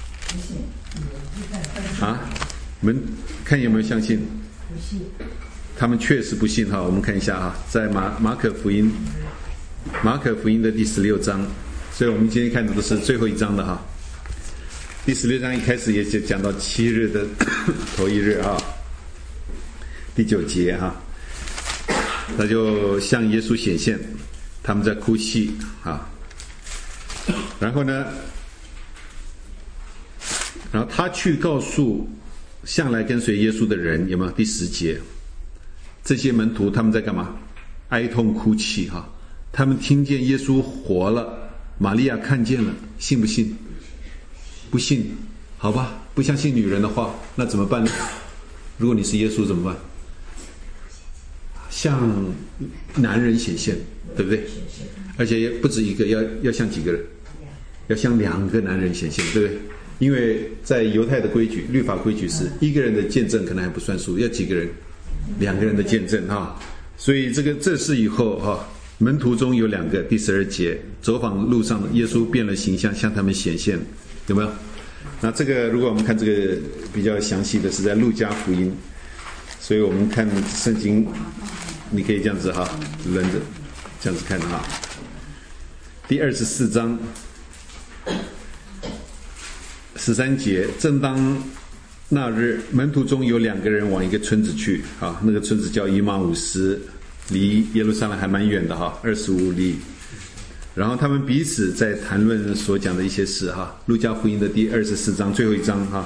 啊，看有没有相信？不信。他们确实不信哈。我们看一下啊，在马可福音的第16章，所以我们今天看的都是最后一章的哈。第16章一开始也讲到7日的头一日啊，第9节哈，他就向耶稣显现，他们在哭泣啊。然后他去告诉向来跟随耶稣的人，有没有？第10节，这些门徒他们在干嘛？哀痛哭泣哈。他们听见耶稣活了，玛利亚看见了，信不信？不信，好吧，不相信女人的话，那怎么办呢？如果你是耶稣怎么办？向男人显现，对不对？而且也不止一个，要向几个人？要向2个男人显现，对不对？因为在犹太的规矩，律法规矩是一个人的见证可能还不算数，要几个人？2个人的见证哈。所以这事以后哈，门徒中有2个，第12节，走访路上，耶稣变了形象，向他们显现，有没有？那这个如果我们看这个比较详细的是在路加福音，所以我们看圣经，你可以这样子哈，轮着这样子看哈。第24章13节，正当那日，门徒中有2个人往一个村子去啊，那个村子叫以马忤斯，离耶路撒冷还蛮远的哈，25里。然后他们彼此在谈论所讲的一些事哈。路加福音的第24章最后一章哈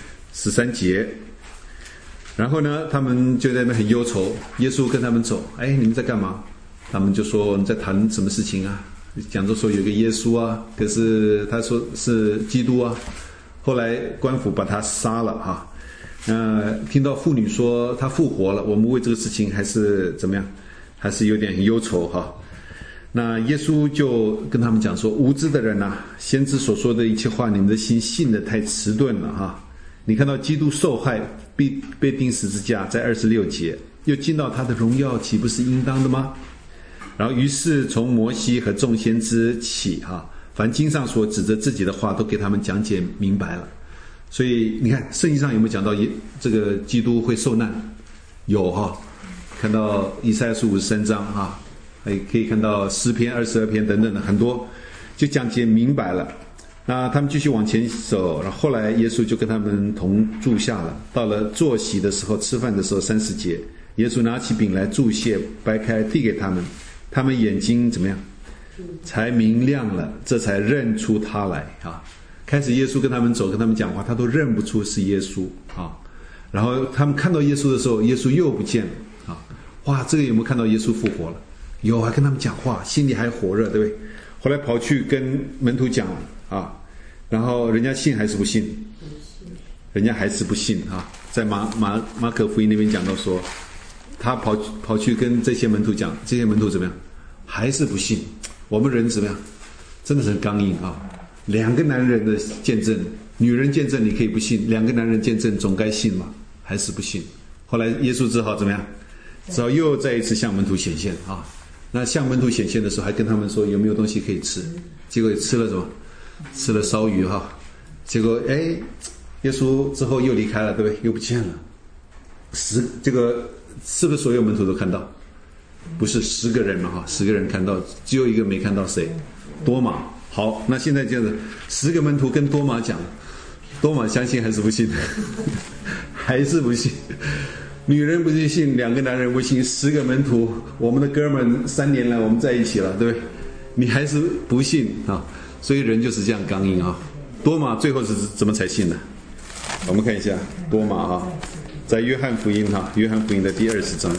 ，13节。然后呢，他们就在那边很忧愁。耶稣跟他们走，哎，你们在干嘛？他们就说我们在谈什么事情啊？讲着说有个耶稣啊，可是他说是基督啊。后来官府把他杀了哈。听到妇女说他复活了，我们为这个事情还是怎么样？还是有点忧愁哈。那耶稣就跟他们讲说，无知的人啊，先知所说的一切话，你们的心信得太迟钝了哈。你看到基督受害被钉十字架，在26节，又进到他的荣耀，岂不是应当的吗？然后于是从摩西和众先知起哈，凡经上所指着自己的话，都给他们讲解明白了。所以你看圣经上有没有讲到这个基督会受难？有哈，看到以赛亚书53章哈，还可以看到诗篇22篇等等的很多，就讲解明白了。那他们继续往前走，然后后来耶稣就跟他们同住下了。到了坐席的时候，吃饭的时候，30节，耶稣拿起饼来祝谢，掰开递给他们，他们眼睛怎么样？才明亮了，这才认出他来啊。开始耶稣跟他们走，跟他们讲话，他都认不出是耶稣啊。然后他们看到耶稣的时候，耶稣又不见了啊。哇，这个有没有看到耶稣复活了？有，还跟他们讲话，心里还火热，对不对？后来跑去跟门徒讲啊，然后人家信还是不信？人家还是不信啊。在马可福音那边讲到说，他跑去跟这些门徒讲，这些门徒怎么样？还是不信。我们人怎么样？真的是很刚硬啊。2个男人的见证，女人见证你可以不信，2个男人见证总该信嘛，还是不信。后来耶稣只好怎么样？只好又再一次向门徒显现啊。那向门徒显现的时候，还跟他们说有没有东西可以吃？结果吃了什么？吃了烧鱼哈。结果耶稣之后又离开了，对不对？又不见了。这个是不是所有门徒都看到？不是10个人嘛哈，10个人看到，只有一个没看到，谁？多马。好，那现在这样子，10个门徒跟多马讲，多马相信还是不信？还是不信。女人不信，2个男人不信，10个门徒，我们的哥们3年来我们在一起了，对不对？你还是不信啊？所以人就是这样刚硬啊。多马最后是怎么才信的？我们看一下多马啊，在约翰福音哈，约翰福音的第20章。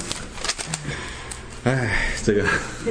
这个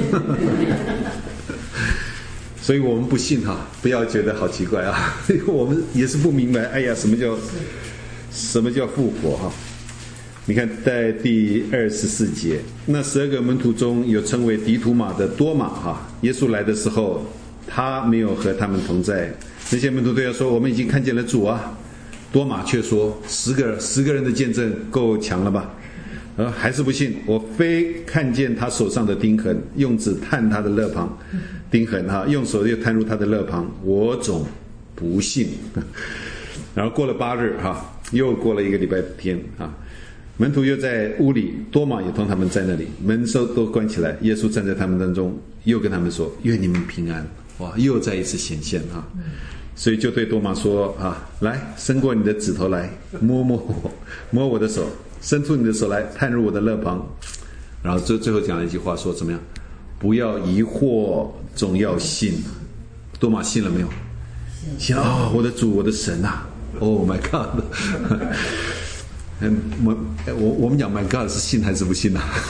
所以我们不信哈，不要觉得好奇怪啊，我们也是不明白，什么叫复活哈？你看在第24节，那12个门徒中有称为迪图马的多马哈，耶稣来的时候他没有和他们同在。那些门徒对他说：“我们已经看见了主啊。”多马却说：“10个人的见证够强了吧？还是不信。我非看见他手上的钉痕，用指探他的肋旁，钉痕用手又探入他的肋旁，我总不信。”然后过了8日又过了1个礼拜天门徒又在屋里，多马也同他们在那里，门都关起来。耶稣站在他们当中，又跟他们说：“愿你们平安。”哇，又再一次显现所以就对多马说来，伸过你的指头来，摸我的手，伸出你的手来，探入我的肋旁。然后最后讲了一句话，说怎么样？不要疑惑，总要信。多马信了没有？信了。我的主，我的神！Oh my God！ 我们讲 My God 是信还是不信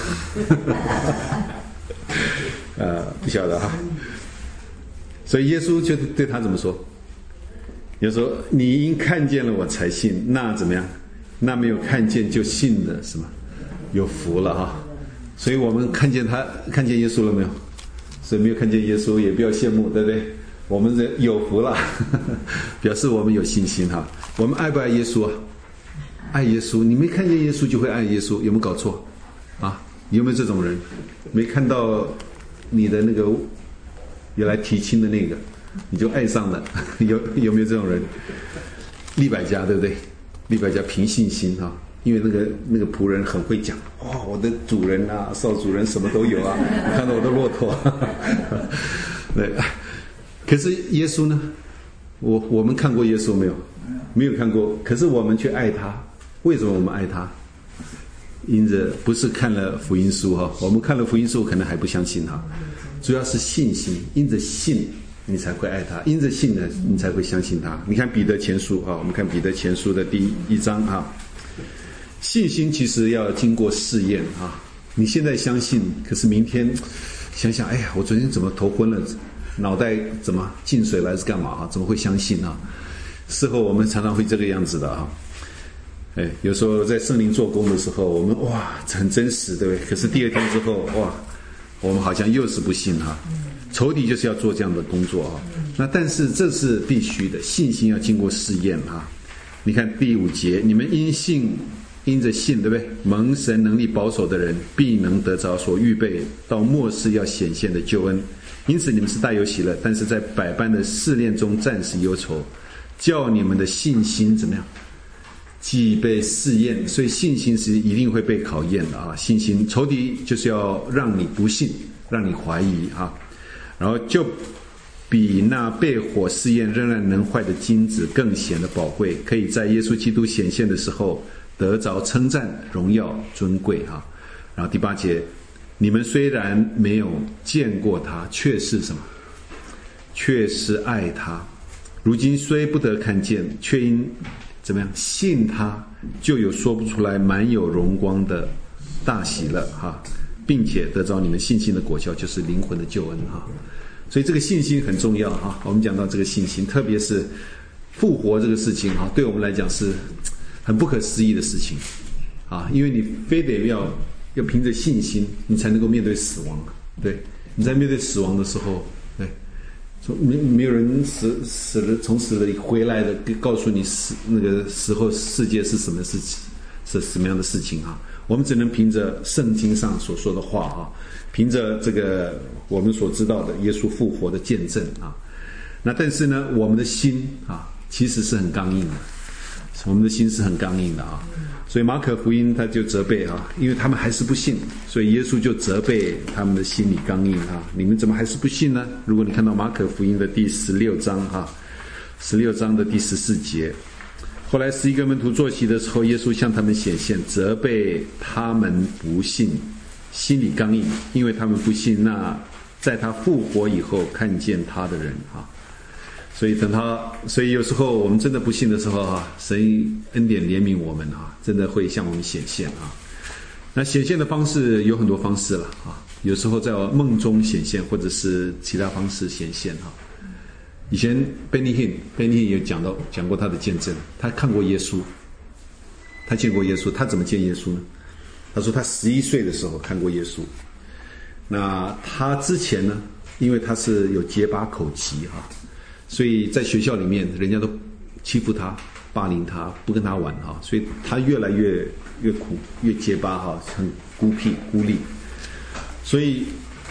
不晓得所以耶稣就对他怎么说？耶稣说：“你因看见了我才信，那怎么样？那没有看见就信的什么？有福了所以我们看见耶稣了没有？所以没有看见耶稣也不要羡慕，对不对？我们有福了，表示我们有信心我们爱不爱耶稣爱耶稣。你没看见耶稣就会爱耶稣，有没有搞错有没有这种人？没看到你的那个有来提亲的那个，你就爱上了，有没有这种人？利百加对不对？利百加凭信心因为那个仆人很会讲，我的主人少主人什么都有看到我的骆驼对。可是耶稣呢？我们看过耶稣没有？没有看过。可是我们却爱他。为什么我们爱他？因着不是看了福音书我们看了福音书可能还不相信主要是信心，因着信你才会爱他，因着信呢你才会相信他。你看彼得前书我们看彼得前书的第1章信心其实要经过试验你现在相信，可是明天想想，哎呀，我昨天怎么头昏了，脑袋怎么进水了还是干嘛怎么会相信事后我们常常会这个样子的有时候在圣灵做工的时候，我们很真实，对不对？可是第2天之后我们好像又是不信仇敌就是要做这样的工作那但是这是必须的，信心要经过试验你看第5节，你们因着信，对不对？蒙神能力保守的人，必能得着所预备到末世要显现的救恩。因此你们是大有喜乐，但是在百般的试炼中暂时忧愁，叫你们的信心怎么样？既被试验，所以信心是一定会被考验的信心仇敌就是要让你不信，让你怀疑然后就比那被火试验仍然能坏的金子更显得宝贵，可以在耶稣基督显现的时候得着称赞、荣耀、尊贵然后第8节，你们虽然没有见过他，却是什么？却是爱他。如今虽不得看见，却因怎么样信他，就有说不出来满有荣光的大喜乐并且得着你们信心的果效，就是灵魂的救恩所以这个信心很重要我们讲到这个信心，特别是复活这个事情对我们来讲是很不可思议的事情因为你非得要凭着信心，你才能够面对死亡。对，你在面对死亡的时候，对，没有人死了从死里回来的，告诉你那个时候世界是什么事情，是什么样的事情我们只能凭着圣经上所说的话凭着这个我们所知道的耶稣复活的见证那但是呢，我们的心其实是很刚硬的，我们的心是很刚硬的所以马可福音他就责备因为他们还是不信，所以耶稣就责备他们的心里刚硬你们怎么还是不信呢？如果你看到马可福音的第16章16章的第14节，后来11个门徒坐席的时候，耶稣向他们显现，责备他们不信，心里刚硬，因为他们不信那在他复活以后看见他的人所以有时候我们真的不信的时候神恩典怜悯我们真的会向我们显现那显现的方式有很多方式了有时候在梦中显现，或者是其他方式显现以前 Benny Hinn 有讲过他的见证，他看过耶稣，他见过耶稣。他怎么见耶稣呢？他说他11岁的时候看过耶稣。那他之前呢， 因为他是有结巴口疾哈，所以在学校里面人家都欺负他、霸凌他，不跟他玩哈，所以他越来越苦，越结巴哈，很孤僻孤立。所以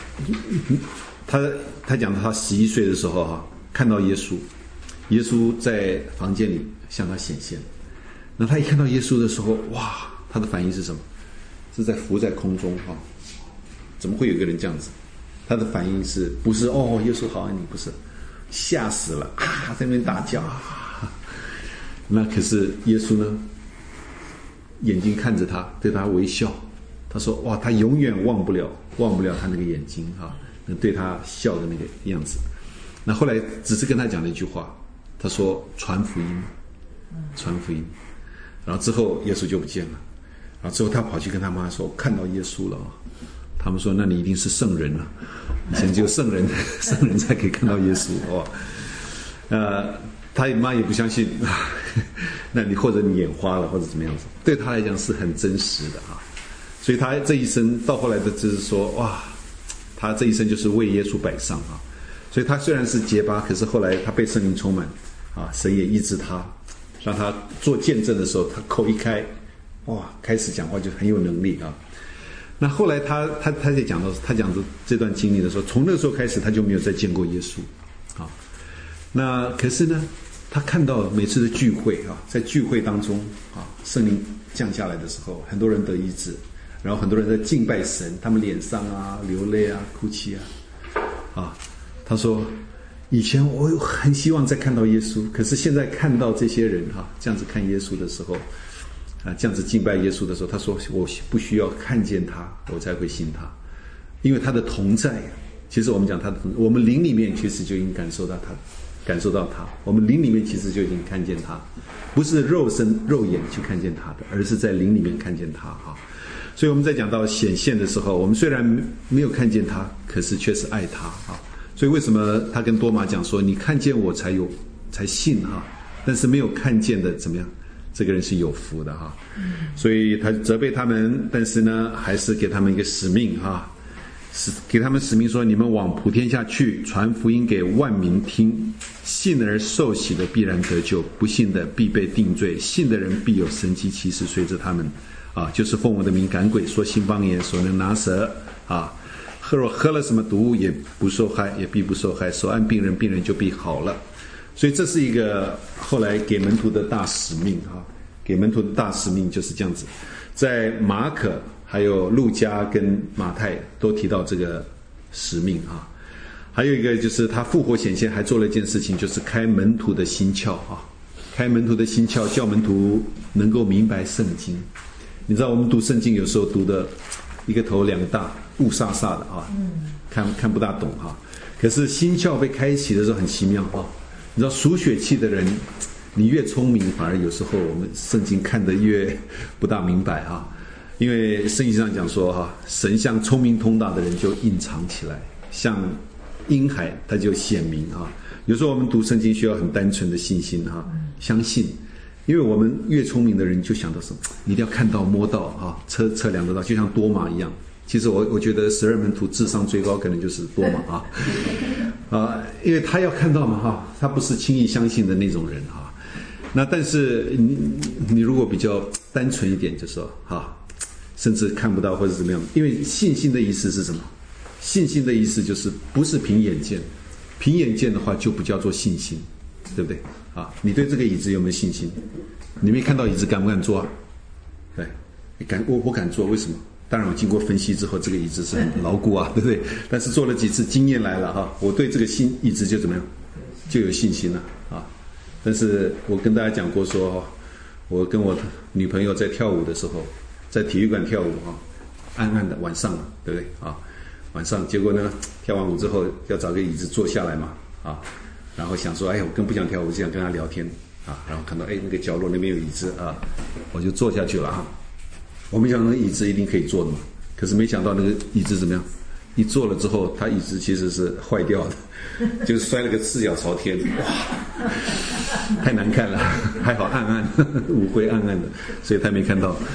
他讲他11岁的时候哈，看到耶稣，耶稣在房间里向他显现。那他一看到耶稣的时候，哇，他的反应是什么？是在浮在空中哈，怎么会有一个人这样子？他的反应是不是哦，耶稣好爱你？不是，吓死了啊，在那边大叫啊。那可是耶稣呢，眼睛看着他，对他微笑。他说哇，他永远忘不了他那个眼睛哈，对他笑的那个样子。那后来只是跟他讲了一句话，他说传福音，传福音。然后之后耶稣就不见了，然后之后他跑去跟他妈说看到耶稣了。他们说那你一定是圣人了，以前只有圣人才可以看到耶稣哦。他妈也不相信，那你或者你眼花了或者怎么样子，对他来讲是很真实的啊。所以他这一生到后来的就是说哇，他这一生就是为耶稣摆上啊。所以他虽然是结巴，可是后来他被圣灵充满啊，神也医治他，让他做见证的时候，他口一开，哇，开始讲话就很有能力啊。那后来他在讲的这段经历的时候，从那个时候开始他就没有再见过耶稣啊。那可是呢，他看到每次的聚会啊，在聚会当中啊，圣灵降下来的时候，很多人得医治，然后很多人在敬拜神，他们脸上啊流泪啊哭泣啊。他说以前我很希望再看到耶稣，可是现在看到这些人这样子看耶稣的时候这样子敬拜耶稣的时候，他说我不需要看见他我才会信他，因为他的同在，其实我们讲他的同在，我们灵里面其实就已经感受到他，我们灵里面其实就已经看见他，不是肉眼去看见他的，而是在灵里面看见他所以我们在讲到显现的时候，我们虽然没有看见他，可是却是爱他所以为什么他跟多马讲说你看见我才信但是没有看见的怎么样，这个人是有福的所以他责备他们，但是呢还是给他们一个使命给他们使命说，你们往普天下去，传福音给万民听，信而受洗的必然得救，不信的必被定罪，信的人必有神迹奇事随着他们就是奉我的名赶鬼，说新方言，所能拿蛇若喝了什么毒物也不受害，也必不受害，手按病人，病人就必好了。所以这是一个后来给门徒的大使命给门徒的大使命就是这样子。在马可还有路加跟马太都提到这个使命还有一个就是他复活显现还做了一件事情，就是开门徒的心窍开门徒的心窍，叫门徒能够明白圣经。你知道我们读圣经有时候读的一个头两大，雾煞煞的看不大懂可是心窍被开启的时候很奇妙你知道属血气的人，你越聪明，反而有时候我们圣经看得越不大明白因为圣经上讲说神像聪明通达的人就隐藏起来，像婴孩他就显明有时候我们读圣经需要很单纯的信心相信，因为我们越聪明的人就想到什么，一定要看到摸到测量得到，就像多马一样。其实我觉得12门徒智商最高可能就是多马因为他要看到嘛他不是轻易相信的那种人那但是你如果比较单纯一点，就说甚至看不到或者怎么样，因为信心的意思是什么？信心的意思就是不是凭眼见，凭眼见的话就不叫做信心，对不对你对这个椅子有没有信心？你没看到椅子敢不敢坐对，我敢坐，为什么？当然我经过分析之后，这个椅子是很牢固对不对？但是坐了几次经验来了我对这个椅子就怎么样，就有信心了但是我跟大家讲过说我跟我女朋友在跳舞的时候，在体育馆跳舞暗暗的晚上对不对晚上结果呢跳完舞之后要找个椅子坐下来嘛然后想说我更不想跳舞，就想跟她聊天然后看到那个角落那边有椅子我就坐下去了我没想到那个椅子一定可以坐的嘛，可是没想到那个椅子怎么样，一坐了之后它椅子其实是坏掉的，就是摔了个四脚朝天，哇，太难看了，还好暗暗，舞灰暗暗的，所以他没看到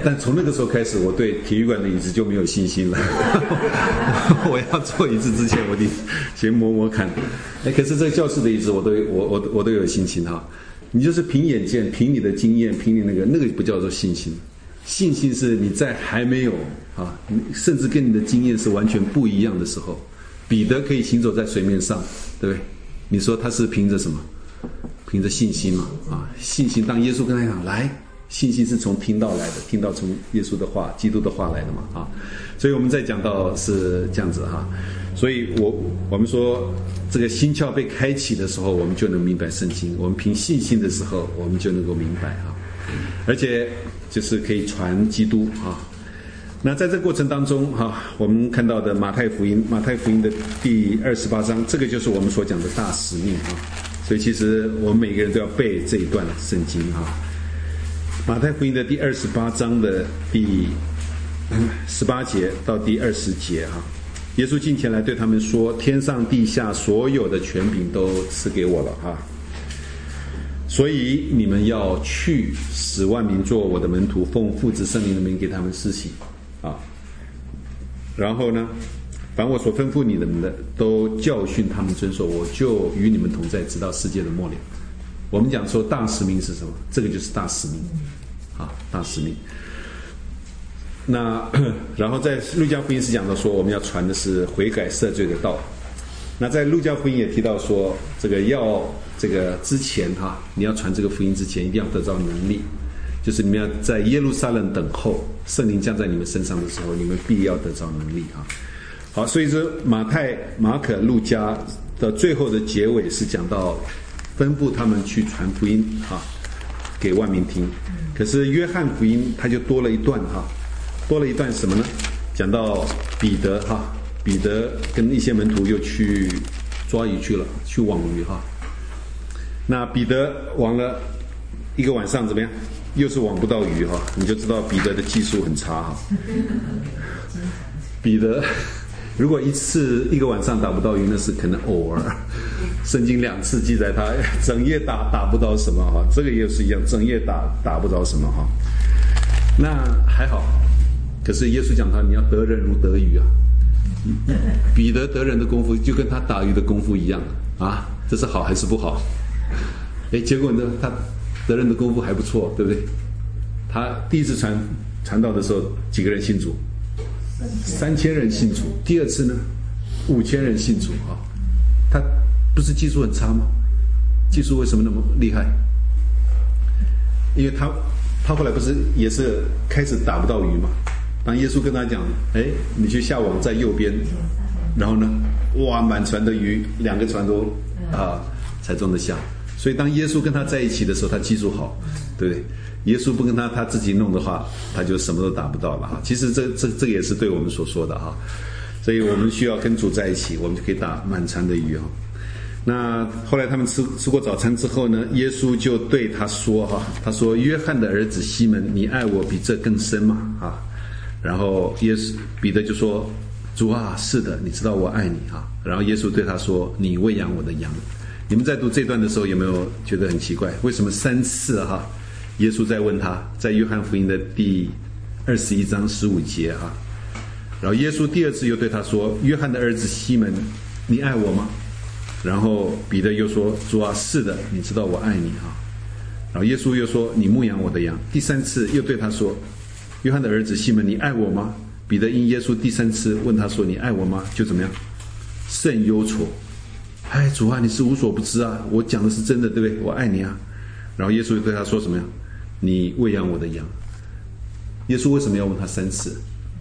但从那个时候开始，我对体育馆的椅子就没有信心了。我要坐椅子之前，我得先摸摸看。可是这个教室的椅子，我都有信心哈。你就是凭眼见，凭你的经验，凭你那个不叫做信心。信心是你在还没有甚至跟你的经验是完全不一样的时候，彼得可以行走在水面上，对不对？你说他是凭着什么？凭着信心嘛信心。当耶稣跟他讲来，信心是从听到来的，听到从耶稣的话、基督的话来的嘛所以我们再讲到是这样子所以我们说这个心窍被开启的时候，我们就能明白圣经；我们凭信心的时候，我们就能够明白而且就是可以传基督那在这个过程当中我们看到的马太福音的第28章，这个就是我们所讲的大使命所以其实我们每个人都要背这一段圣经马太福音的第28章的第18节到第20节耶稣近前来对他们说：天上地下所有的权柄都赐给我了所以你们要去，使万民做我的门徒，奉父子圣灵的名给他们施洗然后呢，凡我所吩咐你们的，都教训他们遵守，我就与你们同在，直到世界的末了。我们讲说大使命是什么？这个就是大使命大使命。那然后在路加福音是讲到说，我们要传的是悔改赦罪的道。那在路加福音也提到说，这个之前你要传这个福音之前，一定要得到能力，就是你们要在耶路撒冷等候圣灵降在你们身上的时候，你们必要得到能力好，所以说马太、马可、路加的最后的结尾是讲到吩咐他们去传福音给万民听。可是约翰福音他就多了一段什么呢？讲到彼得跟一些门徒又去抓鱼去了，去网鱼那彼得网了一个晚上怎么样？又是网不到鱼你就知道彼得的技术很差彼得如果一个晚上打不到鱼，那是可能偶尔。圣经2次记载他整夜打不到什么这个也是一样，整夜打不着什么那还好。可是耶稣讲你要得人如得鱼彼得得人的功夫就跟他打鱼的功夫一样这是好还是不好？结果呢，他得人的功夫还不错，对不对？他第一次传道的时候，几个人信主？3000人信主。第二次呢，5000人信主他不是技术很差吗？技术为什么那么厉害？因为他后来不是也是开始打不到鱼嘛？当耶稣跟他讲，你去下网在右边，然后呢，哇，满船的鱼，2个船都才装得下。所以当耶稣跟他在一起的时候，他技术好，对不对？耶稣不跟他自己弄的话，他就什么都达不到了其实这个也是对我们所说的所以我们需要跟主在一起，我们就可以打满船的鱼那后来他们吃过早餐之后呢，耶稣就对他说他说：约翰的儿子西门，你爱我比这更深吗然后彼得就说：主是的，你知道我爱你然后耶稣对他说：你喂养我的羊。你们在读这段的时候有没有觉得很奇怪？为什么3次耶稣在问他，在约翰福音的第21章15节然后耶稣第2次又对他说：约翰的儿子西门，你爱我吗？然后彼得又说：主是的，你知道我爱你然后耶稣又说：你牧养我的羊。第3次又对他说：约翰的儿子西门，你爱我吗？彼得因耶稣第3次问他说：你爱我吗？就怎么样？甚忧愁。主你是无所不知我讲的是真的，对不对？我爱你然后耶稣对他说什么呀？你喂养我的羊。耶稣为什么要问他3次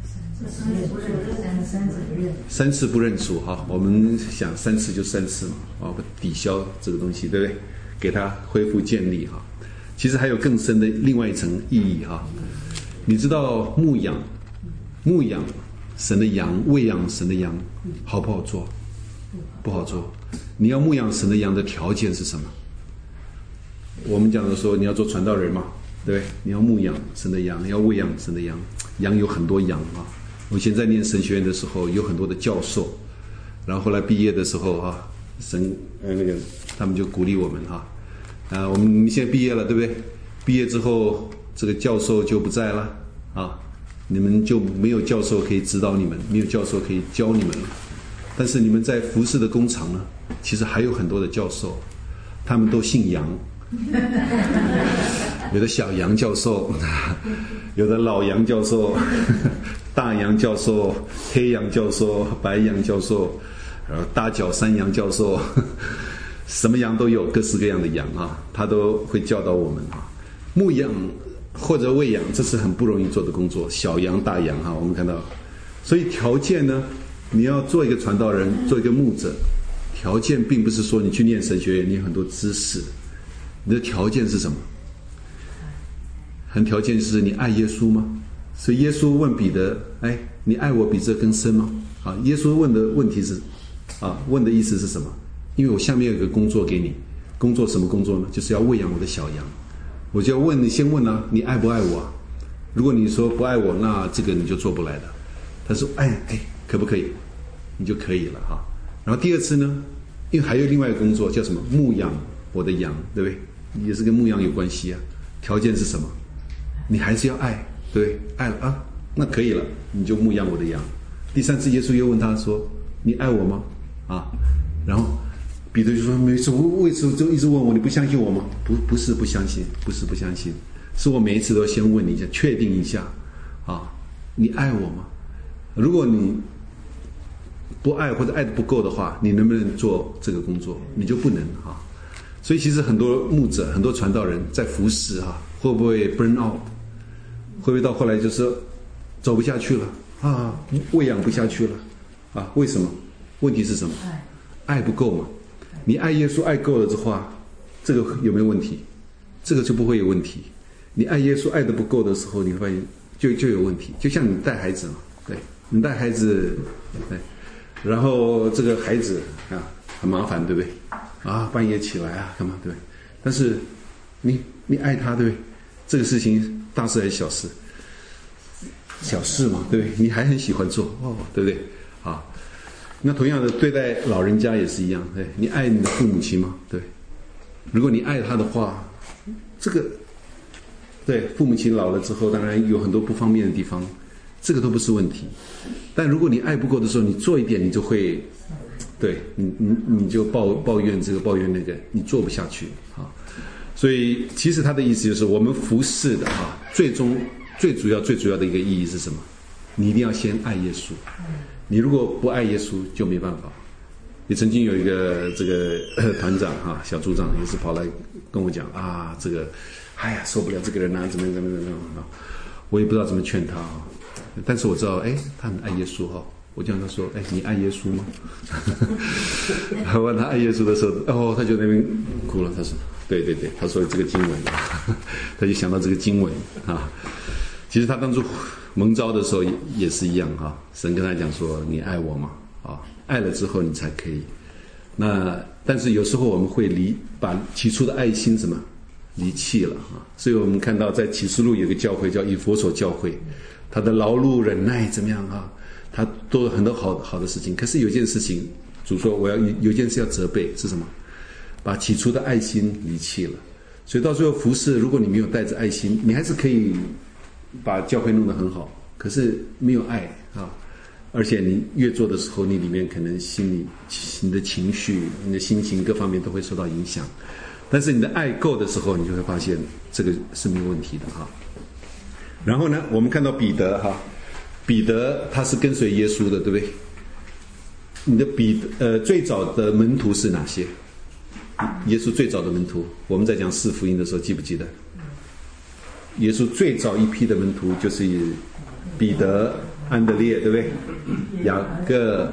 ？3次不认主我们想3次就3次嘛抵消这个东西，对不对？给他恢复建立其实还有更深的另外一层意义你知道牧养神的羊，喂养神的羊好不好做？不好做。你要牧养神的羊的条件是什么？我们讲的说你要做传道人嘛，对不对？你要牧养神的羊，要喂养神的羊。羊有很多羊我以前在念神学院的时候，有很多的教授，然后后来毕业的时候他们就鼓励我们我们现在毕业了，对不对？毕业之后这个教授就不在了啊，你们就没有教授可以指导你们，没有教授可以教你们了。但是你们在服事的工厂呢，其实还有很多的教授，他们都姓杨，有的小杨教授，有的老杨教授，大杨教授，黑杨教授，白杨教授，然后大脚山羊教授，什么羊都有，各式各样的羊啊，他都会教导我们啊。牧养或者喂养，这是很不容易做的工作，小羊大羊哈，我们看到，所以条件呢，你要做一个传道人，做一个牧者，条件并不是说你去念神学院，你有很多知识，你的条件是什么？条件就是你爱耶稣吗？所以耶稣问彼得，哎，你爱我比这更深吗？啊，耶稣问的问题是，问的意思是什么？因为我下面有一个工作给你，工作什么工作呢？就是要喂养我的小羊。我就要问你，先问啊，你爱不爱我啊？如果你说不爱我，那这个你就做不来的。他说，哎，可不可以？你就可以了哈。然后第二次呢，因为还有另外一个工作叫什么？牧养我的羊，对不对？也是跟牧羊有关系啊。条件是什么？你还是要爱，对不对？爱了啊，那可以了，你就牧养我的羊。第三次，耶稣又问他说：“你爱我吗？”啊，然后彼得就说：“每次为什么就一直问我？你不相信我吗？不是不相信，不是不相信，是我每一次都先问你一下，确定一下啊，你爱我吗？如果你不爱或者爱的不够的话，你能不能做这个工作？你就不能啊。所以其实很多牧者、很多传道人在服侍啊，会不会 burn out？ 会不会到后来就是走不下去了啊，喂养不下去了啊？为什么？问题是什么？爱不够嘛。你爱耶稣爱够了的话，这个有没有问题？这个就不会有问题。你爱耶稣爱的不够的时候，你会发现就有问题。就像你带孩子嘛，对，你带孩子，对，然后这个孩子啊很麻烦，对不对？啊，半夜起来啊，干嘛？对不对？但是你爱他，对不对？这个事情大事还是小事？小事嘛，对不对？你还很喜欢做哦，对不对？啊，那同样的对待老人家也是一样，对，你爱你的父母亲吗？对，如果你爱他的话，这个对父母亲老了之后，当然有很多不方便的地方，这个都不是问题。但如果你爱不够的时候，你做一点，你就会，对你就抱怨这个抱怨那个，你做不下去啊。所以其实他的意思就是，我们服侍的啊，最主要的一个意义是什么？你一定要先爱耶稣。你如果不爱耶稣，就没办法。也曾经有一个这个团长啊，小组长也是跑来跟我讲啊，这个，哎呀，受不了这个人啊，怎么啊，我也不知道怎么劝他啊。但是我知道，哎，他很爱耶稣哈。我就跟他说，哎，你爱耶稣吗？问他爱耶稣的时候，哦，他就那边哭了。他说，对，他说这个经文，他就想到这个经文啊。其实他当初蒙召的时候也是一样哈，神跟他讲说，你爱我吗？啊，爱了之后你才可以。那但是有时候我们会把起初的爱心什么离弃了啊。所以我们看到在启示录有个教会叫以弗所教会，他的劳碌忍耐怎么样啊？他做了很多好的事情，可是有件事情，主说我要有件事要责备，是什么？把起初的爱心离弃了。所以到最后服侍，如果你没有带着爱心，你还是可以把教会弄得很好，可是没有爱啊，而且你越做的时候，你里面可能你的情绪、你的心情各方面都会受到影响。但是你的爱够的时候，你就会发现这个是没有问题的哈。然后呢，我们看到彼得他是跟随耶稣的，对不对？你的最早的门徒是哪些？耶稣最早的门徒，我们在讲四福音的时候记不记得？耶稣最早一批的门徒就是彼得、安德烈，对不对？雅各、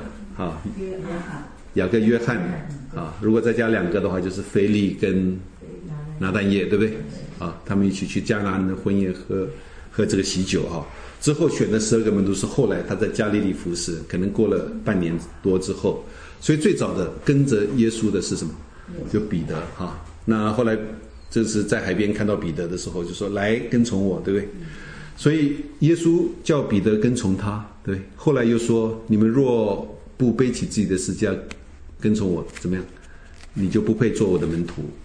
约翰啊，如果再加2个的话，就是腓力跟拿但业，对不对？啊，他们一起去迦拿的婚宴喝这个喜酒啊。之后选的12个门徒是后来他在加利利服侍，可能过了半年多之后，所以最早的跟着耶稣的是什么？就彼得哈。那后来就是在海边看到彼得的时候，就说来跟从我，对不对？所以耶稣叫彼得跟从他，对。后来又说，你们若不背起自己的十字架跟从我，怎么样？你就不配做我的门徒。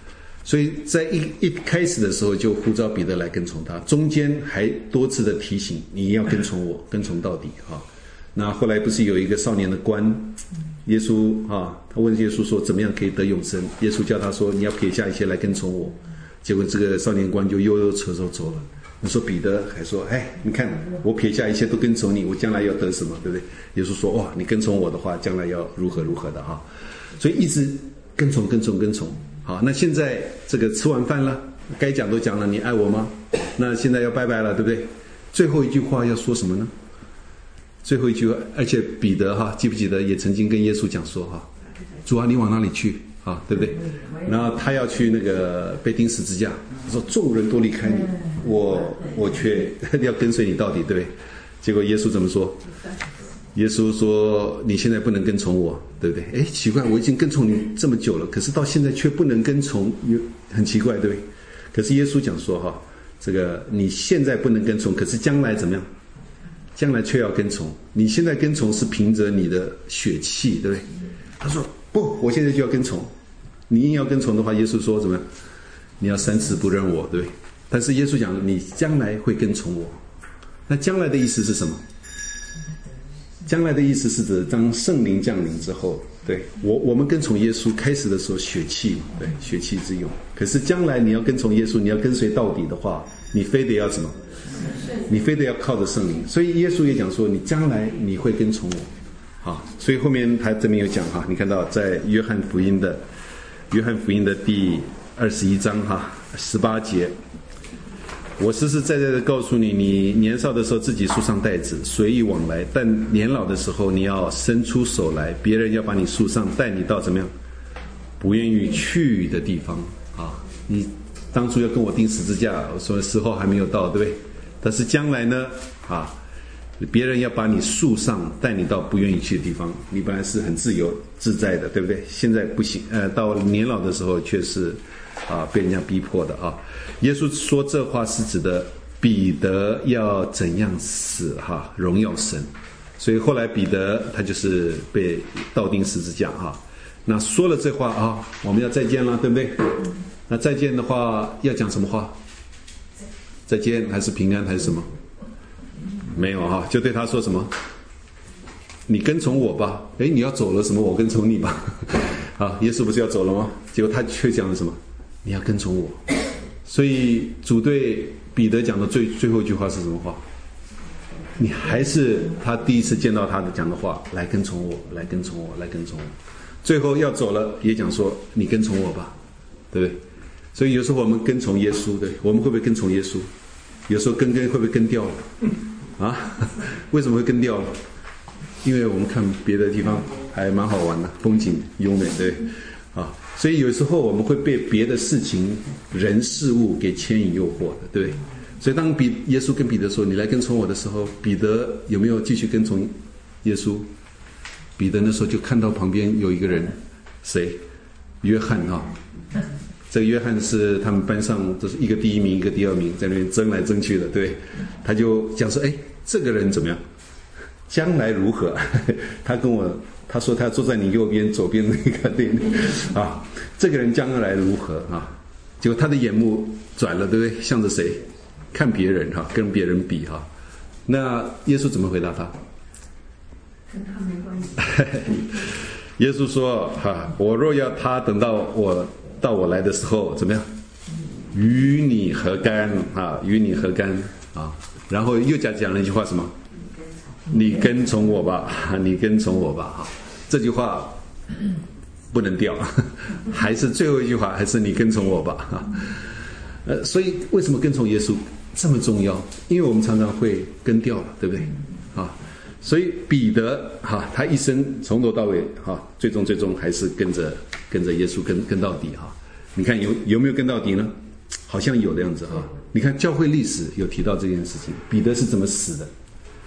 所以在一开始的时候就呼召彼得来跟从他，中间还多次的提醒你要跟从我，跟从到底啊。那后来不是有一个少年的官，耶稣啊，他问耶稣说怎么样可以得永生？耶稣叫他说你要撇下一切来跟从我。结果这个少年官就悠悠扯手走了。你说彼得还说，哎，你看我撇下一切都跟从你，我将来要得什么，对不对？耶稣说，哇，你跟从我的话，将来要如何如何的啊。所以一直跟从。好，那现在这个吃完饭了，该讲都讲了，你爱我吗？那现在要拜拜了，对不对？最后一句话要说什么呢？最后一句话，而且彼得哈，记不记得也曾经跟耶稣讲说哈，主啊，你往哪里去啊？对不对？然后他要去那个被钉十字架，他说众人都离开你，我却要跟随你到底，对不对？结果耶稣怎么说？耶稣说你现在不能跟从我，对不对？哎，奇怪，我已经跟从你这么久了，可是到现在却不能跟从，很奇怪，对不对？可是耶稣讲说哈，这个你现在不能跟从，可是将来怎么样？将来却要跟从。你现在跟从是凭着你的血气，对不对？他说不，我现在就要跟从。你硬要跟从的话，耶稣说怎么样？你要3次不认我，对不对？但是耶稣讲你将来会跟从我。那将来的意思是什么？将来的意思是指当圣灵降临之后，对，我们跟从耶稣开始的时候血气，对，血气之勇。可是将来你要跟从耶稣，你要跟随到底的话，你非得要什么？你非得要靠着圣灵。所以耶稣也讲说，你将来你会跟从我。好，所以后面他这边有讲哈，你看到在约翰福音的第21章哈18节。我实实在在的告诉你，你年少的时候自己束上带子，随意往来；但年老的时候，你要伸出手来，别人要把你束上，带你到怎么样？不愿意去的地方啊！你当初要跟我钉十字架，我说时候还没有到，对不对？但是将来呢？啊，别人要把你束上，带你到不愿意去的地方。你本来是很自由自在的，对不对？现在不行，到年老的时候却是被人家逼迫的啊。耶稣说这话是指的彼得要怎样死哈，荣耀神。所以后来彼得他就是被倒钉十字架哈。那说了这话啊，我们要再见了，对不对？那再见的话要讲什么话？再见还是平安还是什么？没有哈，就对他说什么？你跟从我吧。诶，你要走了什么？我跟从你吧。啊，耶稣不是要走了吗？结果他却讲了什么？你要跟从我。所以主对彼得讲的最后一句话是什么话？你还是他第一次见到他的讲的话，来跟从我，来跟从我，来跟从我。最后要走了也讲说你跟从我吧，对不对？所以有时候我们跟从耶稣，对，我们会不会跟从耶稣？有时候跟会不会跟掉了？啊？为什么会跟掉了？因为我们看别的地方还蛮好玩的，风景优美，对，啊。所以有时候我们会被别的事情、人、事物给牵引诱惑的，对不对？所以当耶稣跟彼得说你来跟从我的时候，彼得有没有继续跟从耶稣？彼得那时候就看到旁边有一个人，谁？约翰啊。这个约翰是他们班上就是一个第一名一个第二名，在那边争来争去的，对。他就讲说，哎，这个人怎么样？将来如何？他说他坐在你右边左边那个对啊，这个人将来如何啊？结果他的眼目转了，对不对？向着谁？看别人哈，跟别人比哈。那耶稣怎么回答他？ 跟他没关系。 耶稣说哈，我若要他等到我来的时候怎么样？与你何干啊？与你何干啊？然后又讲了一句话什么？你跟从我吧，你跟从我吧。这句话不能掉，还是最后一句话，还是你跟从我吧。所以为什么跟从耶稣这么重要？因为我们常常会跟掉了，对不对？啊，所以彼得哈，他一生从头到尾哈，最终还是跟着耶稣跟到底哈。你看有没有跟到底呢？好像有的样子哈。你看教会历史有提到这件事情，彼得是怎么死的？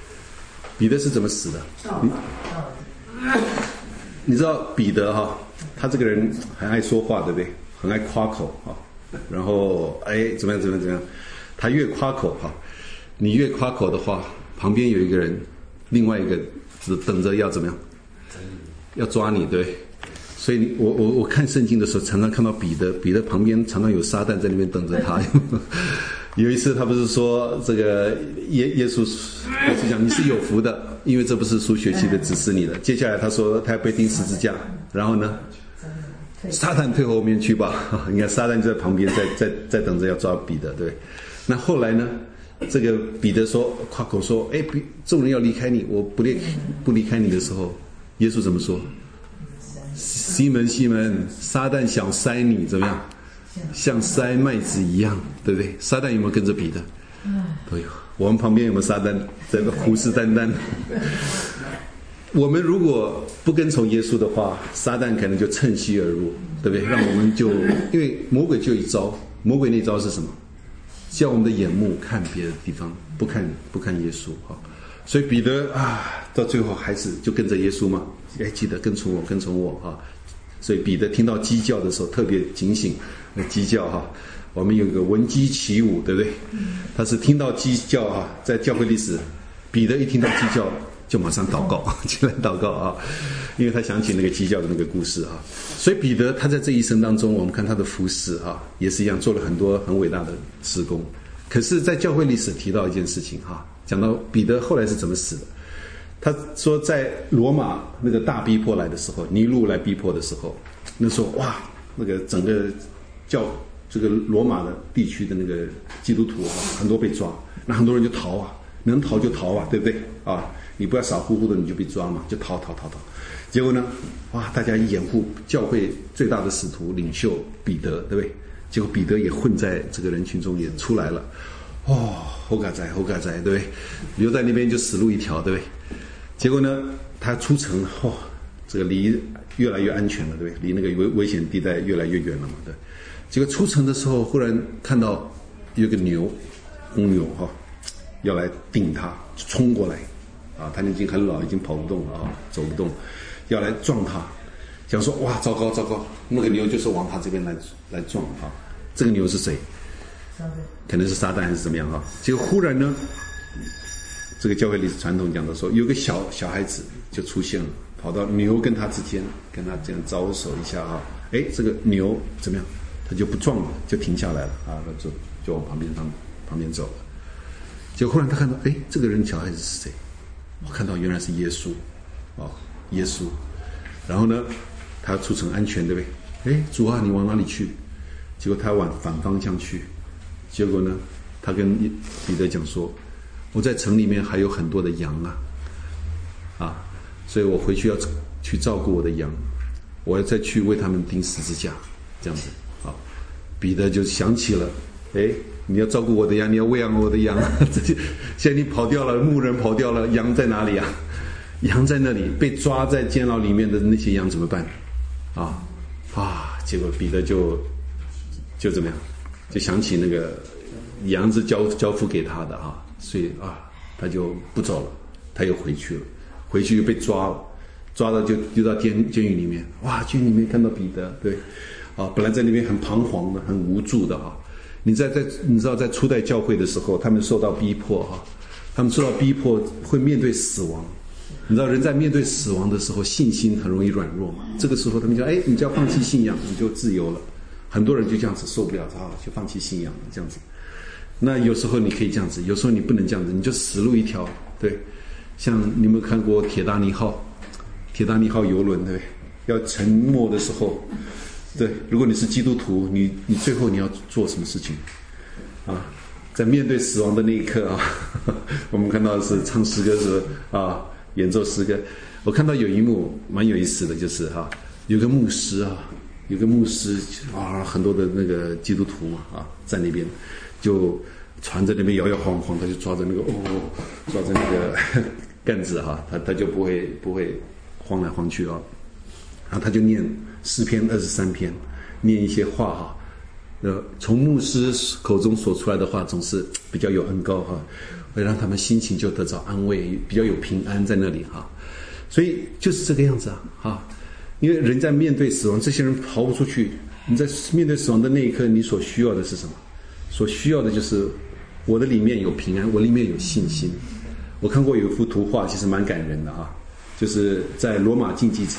你知道彼得哈，他这个人很爱说话，对不对？很爱夸口哈。然后怎么样？他越夸口哈，你越夸口的话，旁边有一个人，另外一个只等着要怎么样？要抓你，对。 所以我看圣经的时候，常常看到彼得旁边常常有撒旦在那边等着他。有一次他不是说这个耶稣讲你是有福的，因为这不是属血气的指示你的。接下来他说他要被钉十字架，然后呢，撒旦退后面去吧。你看撒旦就在旁边在等着要抓彼得，对。那后来呢，这个彼得说夸口说，哎，众人要离开你，我不离开你的时候，耶稣怎么说？西门西门，撒旦想塞你怎么样？像塞麦子一样，对不对？撒旦有没有跟着彼得？都有。我们旁边有没有撒旦在虎视眈眈？我们如果不跟从耶稣的话，撒旦可能就趁虚而入，对不对？让我们就因为魔鬼就一招，魔鬼那招是什么？叫我们的眼目看别的地方，不看耶稣哈。所以彼得到最后还是就跟着耶稣嘛。记得跟从我哈。所以彼得听到鸡叫的时候特别警醒，那鸡叫哈，我们有个闻鸡起舞，对不对？他是听到鸡叫哈，在教会历史，彼得一听到鸡叫就马上祷告，起来祷告啊，因为他想起那个鸡叫的那个故事啊。所以彼得他在这一生当中，我们看他的服事啊，也是一样做了很多很伟大的事工。可是，在教会历史提到一件事情哈，讲到彼得后来是怎么死的。他说，在罗马那个大逼迫来的时候，尼禄来逼迫的时候，那时候哇，那个整个这个罗马的地区的那个基督徒很多被抓，那很多人就逃啊，能逃就逃啊，对不对啊？你不要傻乎乎的你就被抓嘛，就逃。结果呢，哇，大家一掩护教会最大的使徒领袖彼得，对不对？结果彼得也混在这个人群中也出来了，后嘎仔，对不对？留在那边就死路一条，对不对？结果呢，他出城，这个离越来越安全了，对不对？离那个危险地带越来越远了嘛，对。结果出城的时候，忽然看到有个公牛要来顶他，冲过来，他已经很老，已经跑不动了走不动，要来撞他，想说哇，糟糕，那个牛就是往他这边来撞这个牛是谁？可能是撒旦还是怎么样结果忽然呢，这个教会历史传统讲的说，有个小孩子就出现了，跑到牛跟他之间，跟他这样招手一下这个牛怎么样？他就不撞了，就停下来了就往旁边走了。结果忽然他看到，这个人小孩子是谁？我看到原来是耶稣耶稣。然后呢，他出城安全，对不对？主啊，你往哪里去？结果他往反方向去。结果呢，他跟彼得讲说，我在城里面还有很多的羊所以我回去要去照顾我的羊，我要再去为他们钉十字架，这样子彼得就想起了，你要照顾我的羊，你要喂养我的羊，现在你跑掉了，牧人跑掉了，羊在哪里啊？羊在那里，被抓在监牢里面的那些羊怎么办？结果彼得就怎么样？就想起那个羊是交付给他的所以他就不走了，他又回去了，回去又被抓了就丢到监狱里面。监狱里面看到彼得，对，本来在那边很彷徨的，很无助的你知道在初代教会的时候，他们受到逼迫会面对死亡。你知道人在面对死亡的时候，信心很容易软弱嘛。这个时候他们讲，你就要放弃信仰，你就自由了。很多人就这样子受不了，就放弃信仰了，这样子。那有时候你可以这样子，有时候你不能这样子，你就死路一条。对，像你有没有看过铁达尼号游轮，对不对？要沉没的时候，对，如果你是基督徒，你最后你要做什么事情在面对死亡的那一刻我们看到的是唱诗歌时演奏诗歌。我看到有一幕蛮有意思的，就是有个牧师很多的那个基督徒在那边就船在那边摇摇晃晃，他就抓着那个杆子他就不会晃来晃去然后他就念诗篇23篇，念一些话从牧师口中所出来的话总是比较有恩膏会让他们心情就得到安慰，比较有平安在那里所以就是这个样子因为人在面对死亡，这些人逃不出去。你在面对死亡的那一刻，你所需要的是什么？所需要的就是我的里面有平安，我里面有信心。我看过有一幅图画，其实蛮感人的就是在罗马竞技场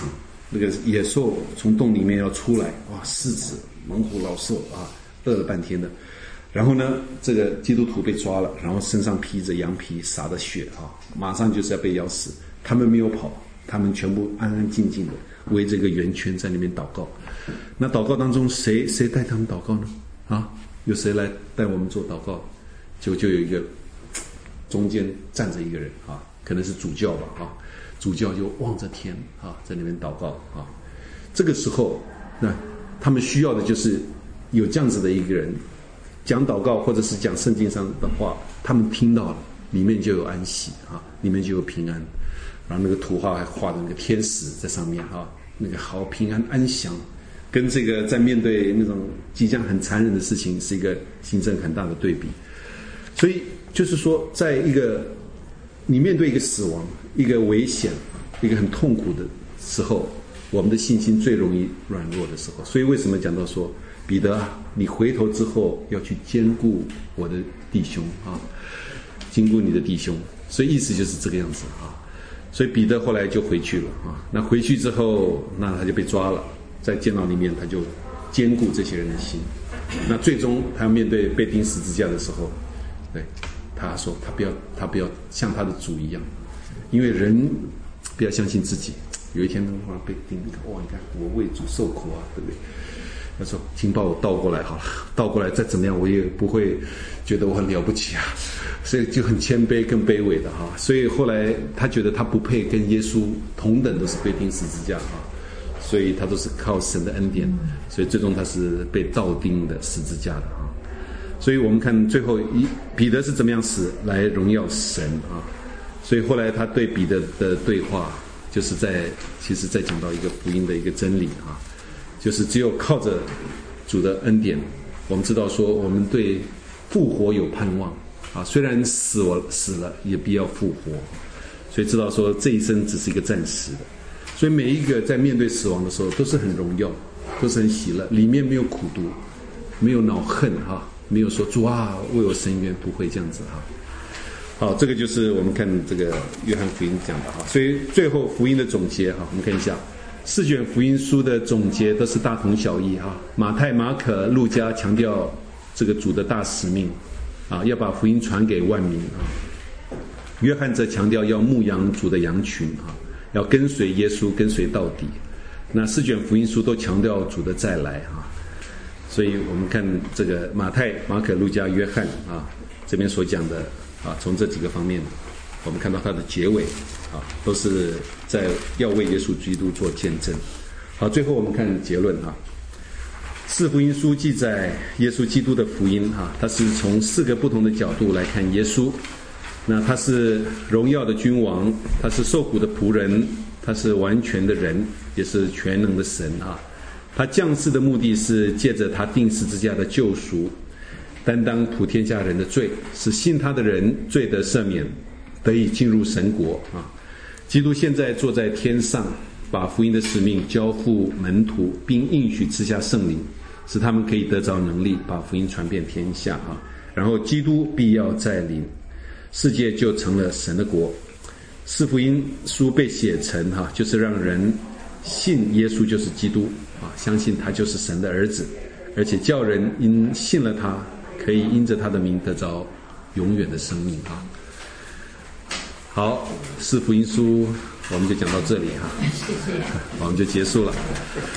那个野兽从洞里面要出来，哇，狮子、猛虎、老兽啊，饿了半天的。然后呢，这个基督徒被抓了，然后身上披着羊皮，洒着血啊，马上就是要被咬死。他们没有跑，他们全部安安静静的围这个圆圈在那边祷告。那祷告当中，谁带他们祷告呢？啊，有谁来带我们做祷告？就有一个中间站着一个人啊，可能是主教吧啊，主教就望着天啊，在那边祷告啊。这个时候，那他们需要的就是有这样子的一个人。讲祷告或者是讲圣经上的话，他们听到了，里面就有安息啊，里面就有平安。然后那个图画还画的那个天使在上面啊，那个好平安安详，跟这个在面对那种即将很残忍的事情是一个形成很大的对比。所以就是说，在一个你面对一个死亡、一个危险、一个很痛苦的时候，我们的信心最容易软弱的时候。所以为什么讲到说，彼得啊，你回头之后要去兼顾我的弟兄啊，兼顾你的弟兄。所以意思就是这个样子啊。所以彼得后来就回去了啊。那回去之后，那他就被抓了，在监牢里面他就兼顾这些人的心。那最终他要面对被钉十字架的时候，对，他说他不要像他的主一样，因为人不要相信自己。有一天他忽然被钉，哇，你看我为主受苦啊，对不对？他说：“请把我倒过来好了，倒过来再怎么样，我也不会觉得我很了不起啊。”所以就很谦卑、更卑微的哈。所以后来他觉得他不配跟耶稣同等，都是被钉十字架哈。所以他都是靠神的恩典，所以最终他是被倒钉的十字架的哈。所以我们看最后彼得是怎么样死来荣耀神啊。所以后来他对彼得的对话，就是其实在讲到一个福音的一个真理啊。就是只有靠着主的恩典，我们知道说我们对复活有盼望啊。虽然死了，也必要复活，所以知道说这一生只是一个暂时的。所以每一个在面对死亡的时候，都是很荣耀，都是很喜乐，里面没有苦毒，没有恼恨哈，没有说主啊为我伸冤，不会这样子哈。好，这个就是我们看这个约翰福音讲的哈。所以最后福音的总结哈，我们看一下。4卷福音书的总结都是大同小异哈。马太、马可、路加强调这个主的大使命啊，要把福音传给万民啊。约翰则强调要牧养主的羊群啊，要跟随耶稣，跟随到底。那4卷福音书都强调主的再来啊。所以我们看这个马太、马可、路加、约翰啊，这边所讲的啊，从这几个方面，我们看到它的结尾啊，都是在要为耶稣基督做见证。好，最后我们看结论啊。4福音书记载耶稣基督的福音啊，它是从4个不同的角度来看耶稣。那他是荣耀的君王，他是受苦的仆人，他是完全的人，也是全能的神啊。他降世的目的是借着他钉十字架的救赎，担当普天下人的罪，使信他的人罪得赦免，得以进入神国啊。基督现在坐在天上，把福音的使命交付门徒，并应许赐下圣灵，使他们可以得着能力，把福音传遍天下啊。然后基督必要再临，世界就成了神的国。4福音书被写成就是让人信耶稣就是基督啊，相信他就是神的儿子，而且叫人因信了他，可以因着他的名得着永远的生命啊。好，4福音书我们就讲到这里哈， 谢谢， 我们就结束了。